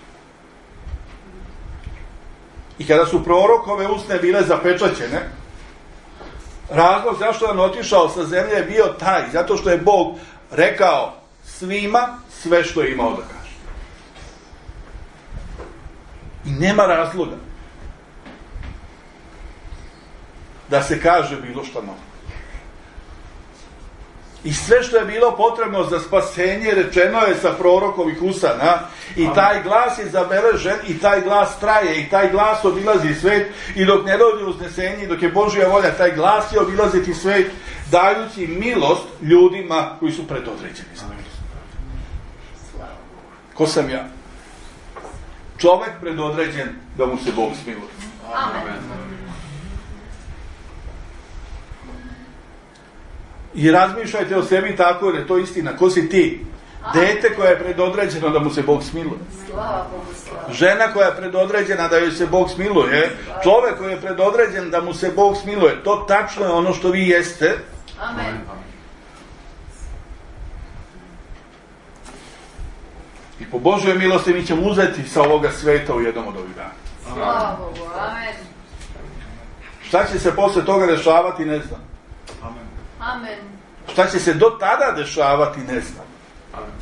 I kada su prorokove usne bile zapečaćene, razlog zašto je on otišao sa zemlje je bio taj, zato što je Bog rekao svima sve što je imao da kaže. I nema razloga da se kaže bilo šta novo. I sve što je bilo potrebno za spasenje rečeno je sa prorokovih usana i taj glas je zabeležen i taj glas traje i taj glas obilazi svet i dok ne dođe uznesenje, dok je Božja volja, taj glas je obilaziti svet dajući milost ljudima koji su predodređeni za milost. Ko sam ja? Čovek predodređen da mu se Bog smiluje. Amen. I razmišljajte o sebi tako, jer je to istina. Ko si ti? Dete koje je predodređeno da mu se Bog smiluje. Slava Bogu, slava. Žena koja je predodređena da joj se Bog smiluje. Čovek koji je predodređen da mu se Bog smiluje. To tačno je ono što vi jeste. Amen. I po Božjoj milosti mi ćemo uzeti sa ovoga sveta u jednom od ovih dana. Slava Bogu, amen. Šta će se posle toga dešavati, ne znam. Amen. Amen. Šta će se do tada dešavati, ne znam. Amen.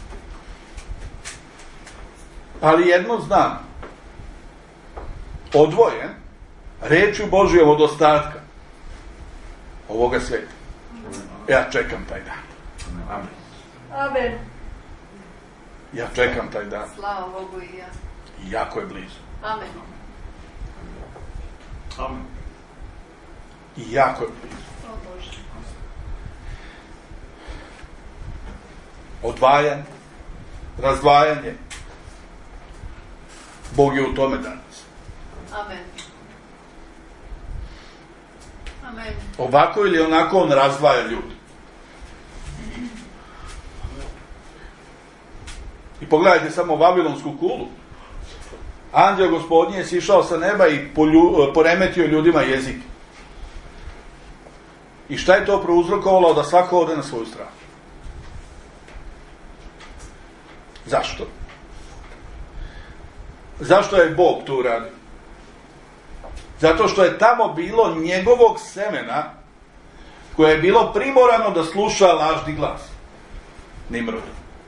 Ali jedno znam. Odvojen rečju Božjom od ostatka ovoga sveta. Ja čekam taj dan. Amen. Amen. Ja čekam taj dan. Slava Bogu i ja. I jako je blizu. Amen. Amen. I jako je blizu. O Bože. Odvajanje, razdvajanje. Bog je u tome danas. Amen. Amen. Ovako ili onako on razdvaja ljudi. I pogledajte samo Vavilonsku kulu. Anđeo Gospodnji je sišao sa neba i polju, poremetio ljudima jezik. I šta je to prouzrokovalo da svako ode na svoju stranu? Zašto? Zašto je Bog to uradio? Zato što je tamo bilo njegovog semena koje je bilo primorano da sluša lažni glas. Nimrod.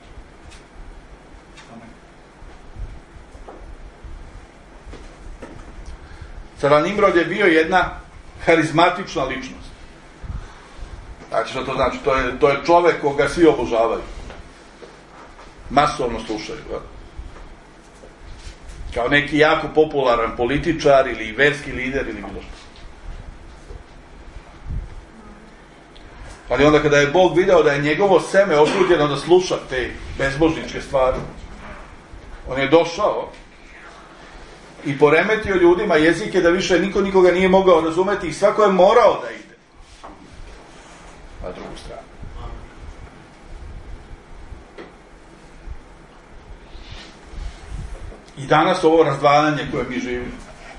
Sada Nimrod je bio jedna harizmatična ličnost. Znači što to znači? To je, to je čovek koga svi obožavaju. Masovno slušaju. Ja? Kao neki jako popularan političar ili verski lider ili bilo što. Ali onda kada je Bog video da je njegovo seme osuđeno da sluša te bezbožničke stvari, on je došao i poremetio ljudima jezike da više niko nikoga nije mogao razumeti i svako je morao da ide na drugu stranu. I danas ovo razdvajanje koje mi živimo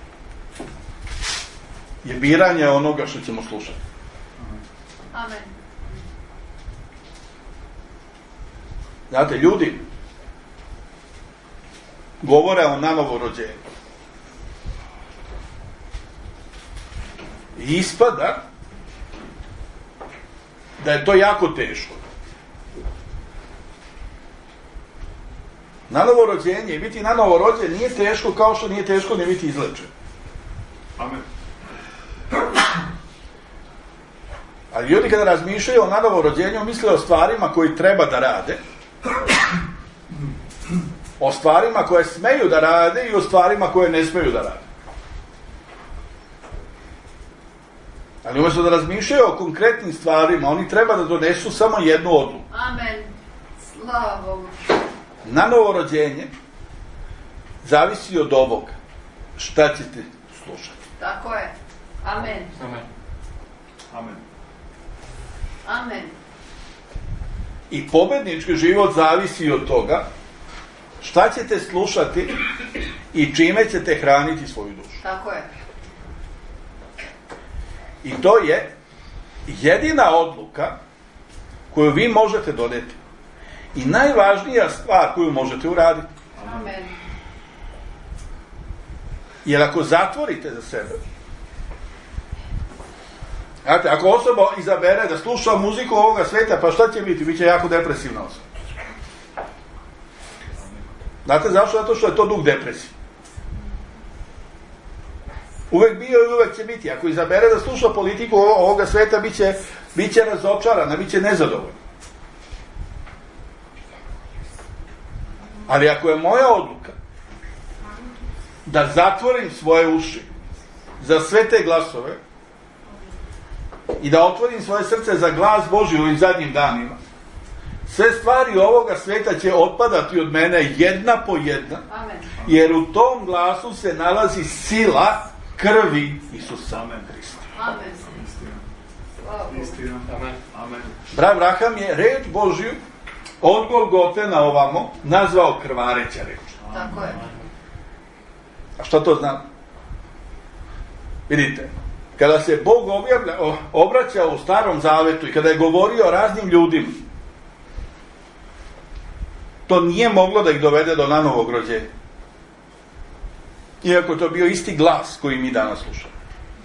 je biranje onoga što ćemo slušati. Amen. Znate, ljudi govore o nanovo rođenju. I ispada da je to jako teško. Nanovo rođenje i biti nanovo rođen nije teško kao što nije teško ni biti izlečen. Amen. Ali ljudi kada razmišljaju o nanovo rođenju misle o stvarima koji treba da rade, o stvarima koje smeju da rade i o stvarima koje ne smeju da rade. Ali umjesto da razmišljaju o konkretnim stvarima, oni treba da donesu samo jednu odluku. Amen. Slava Bogu. Nanovo rođenje zavisi od ovoga. Šta ćete slušati? Tako je. Amen. Amen. Amen. Amen. I pobednički život zavisi od toga šta ćete slušati i čime ćete hraniti svoju dušu. Tako je. I to je jedina odluka koju vi možete doneti. I najvažnija stvar koju možete uraditi. Amen. Jer ako zatvorite za sebe, znate, ako osoba izabere da sluša muziku ovoga sveta, pa šta će biti? Biće jako depresivna osoba. Znate zašto? Zato što je to duh depresije. Uvek bio i uvek će biti. Ako izabere da sluša politiku ovoga sveta, biće, biće razočarana, biće nezadovoljna. Ali ako je moja odluka da zatvorim svoje uši za sve te glasove i da otvorim svoje srce za glas Božji u ovim zadnjim danima, sve stvari ovoga sveta će otpadati od mene jedna po jedna. Amen. Jer u tom glasu se nalazi sila krvi Isusa Hrista. Amen. Slava Bogu. Istina. Amen. Amen. Brat Abraham je reč Božju od Golgote na ovamo nazvao krvareća reč. Tako je. A što to znam? Vidite, kada se Bog objavlja, obraćao u Starom Zavetu i kada je govorio o raznim ljudima, to nije moglo da ih dovede do nanovog rođenja. Iako to bio isti glas koji mi danas slušamo.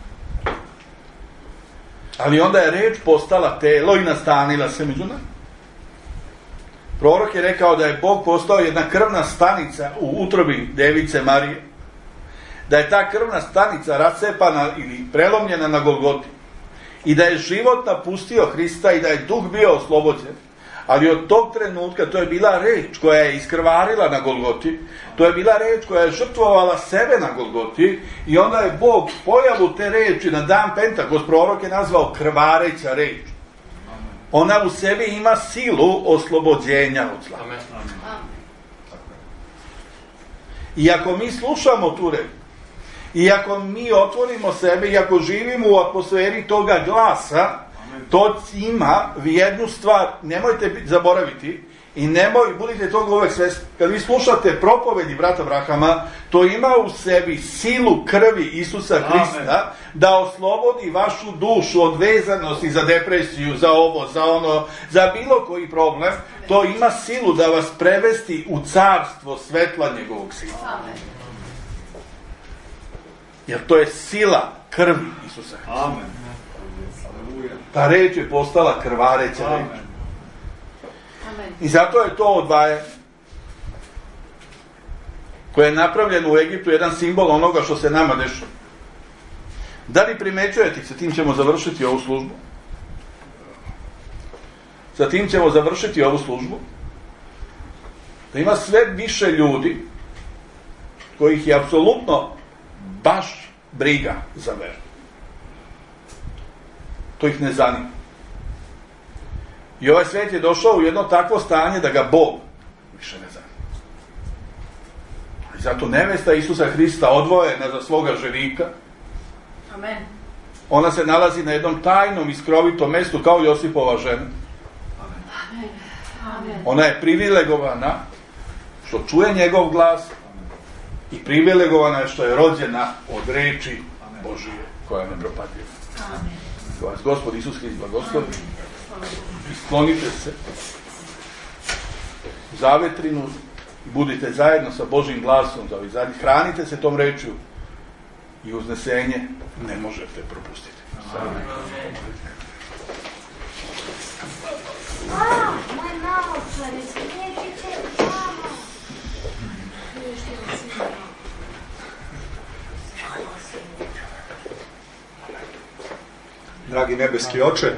Ali onda je reč postala telo i nastanila se među nama. Prorok je rekao da je Bog postao jedna krvna stanica u utrobi Device Marije. Da je ta krvna stanica rascepana ili prelomljena na Golgoti. I da je život napustio Hrista i da je duh bio oslobođen. Ali od tog trenutka to je bila reč koja je iskrvarila na Golgoti. To je bila reč koja je žrtvovala sebe na Golgoti. I onda je Bog pojavu te reči na dan Pentakos, prorok je nazvao krvareća reč. Ona u sebi ima silu oslobođenja od zla. Amen. I ako mi slušamo tu reč, i ako mi otvorimo sebe, i ako živimo u atmosferi toga glasa, to ima jednu stvar, nemojte zaboraviti, I nemoj, budite toga uvek svesni. Kad vi slušate propovedi brata Abrahama, to ima u sebi silu krvi Isusa Hrista da oslobodi vašu dušu od vezanosti za depresiju, za ovo, za ono, za bilo koji problem. To ima silu da vas prevesti u carstvo svetla njegovog sina. Jer to je sila krvi Isusa Hrista. Amen. Ta reč je postala krvareća reč. I zato je to odvajanje koje je napravljeno u Egiptu jedan simbol onoga što se nama dešava. Da li primećujete, sa tim ćemo završiti ovu službu, sa tim ćemo završiti ovu službu, da ima sve više ljudi kojih je apsolutno baš briga za veru. To ih ne zanima. I ovaj svet je došao u jedno takvo stanje da ga Bog više ne zanima. I zato nevesta Isusa Hrista odvojena za svoga ženika. Amen. Ona se nalazi na jednom tajnom i skrovitom mestu kao Josipova žena. Amen. Amen. Ona je privilegovana što čuje njegov glas i privilegovana je što je rođena od reči Božije koja je nepropadljiva. Amen. Vas Gospod Isus Hrist blagoslovi. Sklonite se u zavetrinu i budite zajedno sa Božjim glasom za ovaj zadnji. Hranite se tom rečju i uznesenje ne možete propustiti. Amen. A, moj naočar, ispriječite, mama. Dragi nebeski Oče,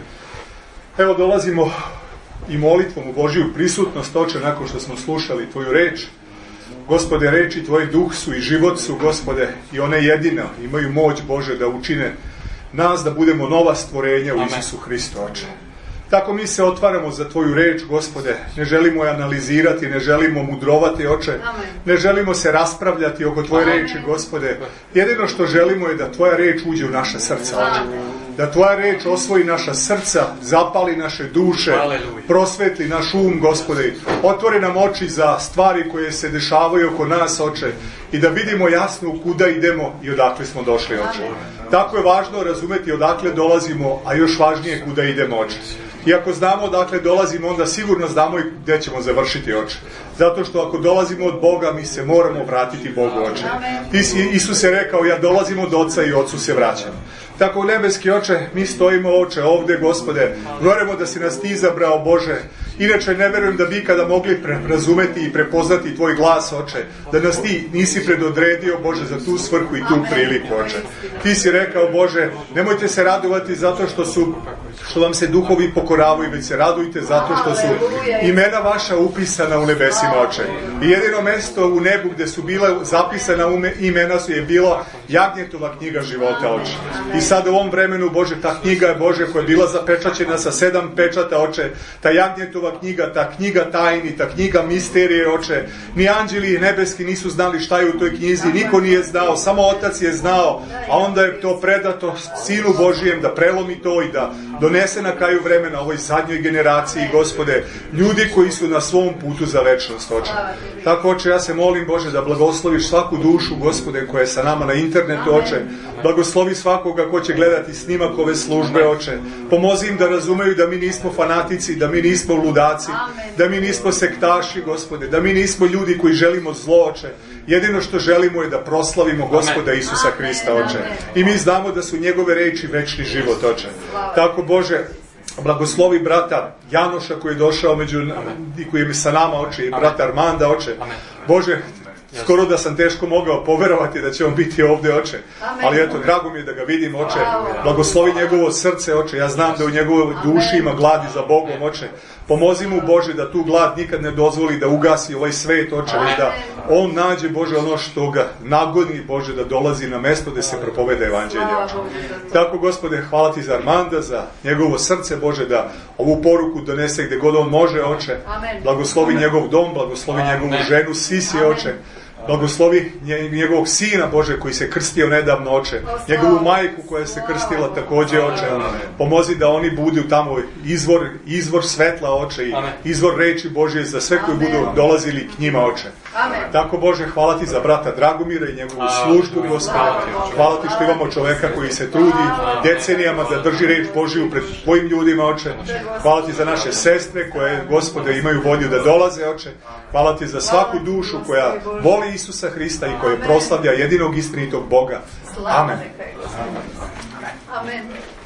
evo dolazimo i molitvom u Božiju prisutnost, Oče, nakon što smo slušali Tvoju reč. Gospode, reči Tvoj duh su i život su, Gospode, i one jedina imaju moć, Bože, da učine nas da budemo nova stvorenja u Isusu Hristu, Oče. Tako mi se otvaramo za Tvoju reč, Gospode, ne želimo je analizirati, ne želimo mudrovati, Oče, ne želimo se raspravljati oko Tvoje reči, Gospode. Jedino što želimo je da Tvoja reč uđe u naše srca, Oče. Da Tvoja reč osvoji naša srca, zapali naše duše, prosvetli naš um, Gospode. Otvori nam oči za stvari koje se dešavaju oko nas, Oče, i da vidimo jasno kuda idemo i odakle smo došli, Oče. Tako je važno razumeti odakle dolazimo, a još važnije kuda idemo, Oče. I ako znamo odakle dolazimo, onda sigurno znamo i gdje ćemo završiti, Oče. Zato što ako dolazimo od Boga, mi se moramo vratiti Bogu, Oče. Ti si, Isus je rekao, ja dolazim od Oca i Ocu se vraćam. Tako, nebeski Oče, mi stojimo, Oče, ovdje, Gospode, vjerujemo da si nas Ti izabrao, Bože. Inače, ne verujem da bi ikada mogli pre- razumeti i prepoznati Tvoj glas, Oče, da nas Ti nisi predodredio, Bože, za tu svrhu i tu priliku, Oče. Ti si rekao, Bože, nemojte se radovati zato što su, što vam se duhovi pokoravaju, već se radujte zato što su imena vaša upisana u nebesima, Oče. I jedino mesto u nebu gdje su bila zapisana ume, imena su je bila Jagnjetova knjiga života, Oče. I sad u ovom vremenu, Bože, ta knjiga je, Bože, koja je bila zapečaćena sa sedam pečata, Oče, ta Jagnjetova knjiga, ta knjiga tajni, ta knjiga misterije, Oče, ni anđeli nebeski nisu znali šta je u toj knjizi, niko nije znao, samo Otac je znao, a onda je to predato Sinu Božijem da prelomi to i da donese na kraju vremena ovoj zadnjoj generaciji, Gospode, ljudi koji su na svom putu za večnost, Oče. Tako, Oče, ja se molim, Bože, da blagosloviš svaku dušu, Gospode, koja je sa nama na internetu, Oče. Blagoslovi svakoga ko će gledati snimak ove službe, Oče. Pomozi im da razumeju da mi nismo fanatici, da mi nismo ludaci, da mi nismo sektaši, Gospode, da mi nismo ljudi koji želimo zlo, Oče. Jedino što želimo je da proslavimo Gospoda Isusa Hrista, Oče. I mi znamo da su njegove reči večni život, Oče. Tako, Bože, blagoslovi brata Janoša koji je došao među i koji je sa nama, Oče, i brata Armanda, Oče. Bože, skoro da sam teško mogao poverovati da će on biti ovdje, Oče. Ali eto, drago mi je da ga vidim, Oče. Blagoslovi njegovo srce, Oče. Ja znam da u njegovoj duši ima gladi za Bogom, Oče. Pomozi mu, Bože, da tu glad nikad ne dozvoli da ugasi ovaj svet, Oče, već da on nađe, Bože, ono što ga nagoni, Bože, da dolazi na mesto gdje se propoveda evanđelje, Oče. Tako, Gospode, hvala Ti za Armanda, za njegovo srce, Bože, da ovu poruku donese gdje god on može, Oče. Blagoslovi njegov dom, blagoslovi njegovu ženu, Sisi, Oče. Blagoslovi njegovog sina, Bože, koji se krstio nedavno, Oče. Njegovu majku koja se krstila također, Oče. Pomozi da oni budu tamo izvor, izvor svetla, Oče, i izvor reči Božje za sve koji budu dolazili k njima, Oče. Tako, Bože, hvala ti za brata Dragomira i njegovu službu, Gospode. Hvala ti što imamo čoveka koji se trudi decenijama da drži reč Božju pred tvojim ljudima, Oče. Hvala ti za naše sestre koje, Gospode, imaju volju da dolaze, Oče. Hvala ti za svaku dušu koja voli Isusa Hrista i koja proslavlja jedinog istinitog Boga. Amen. Amen.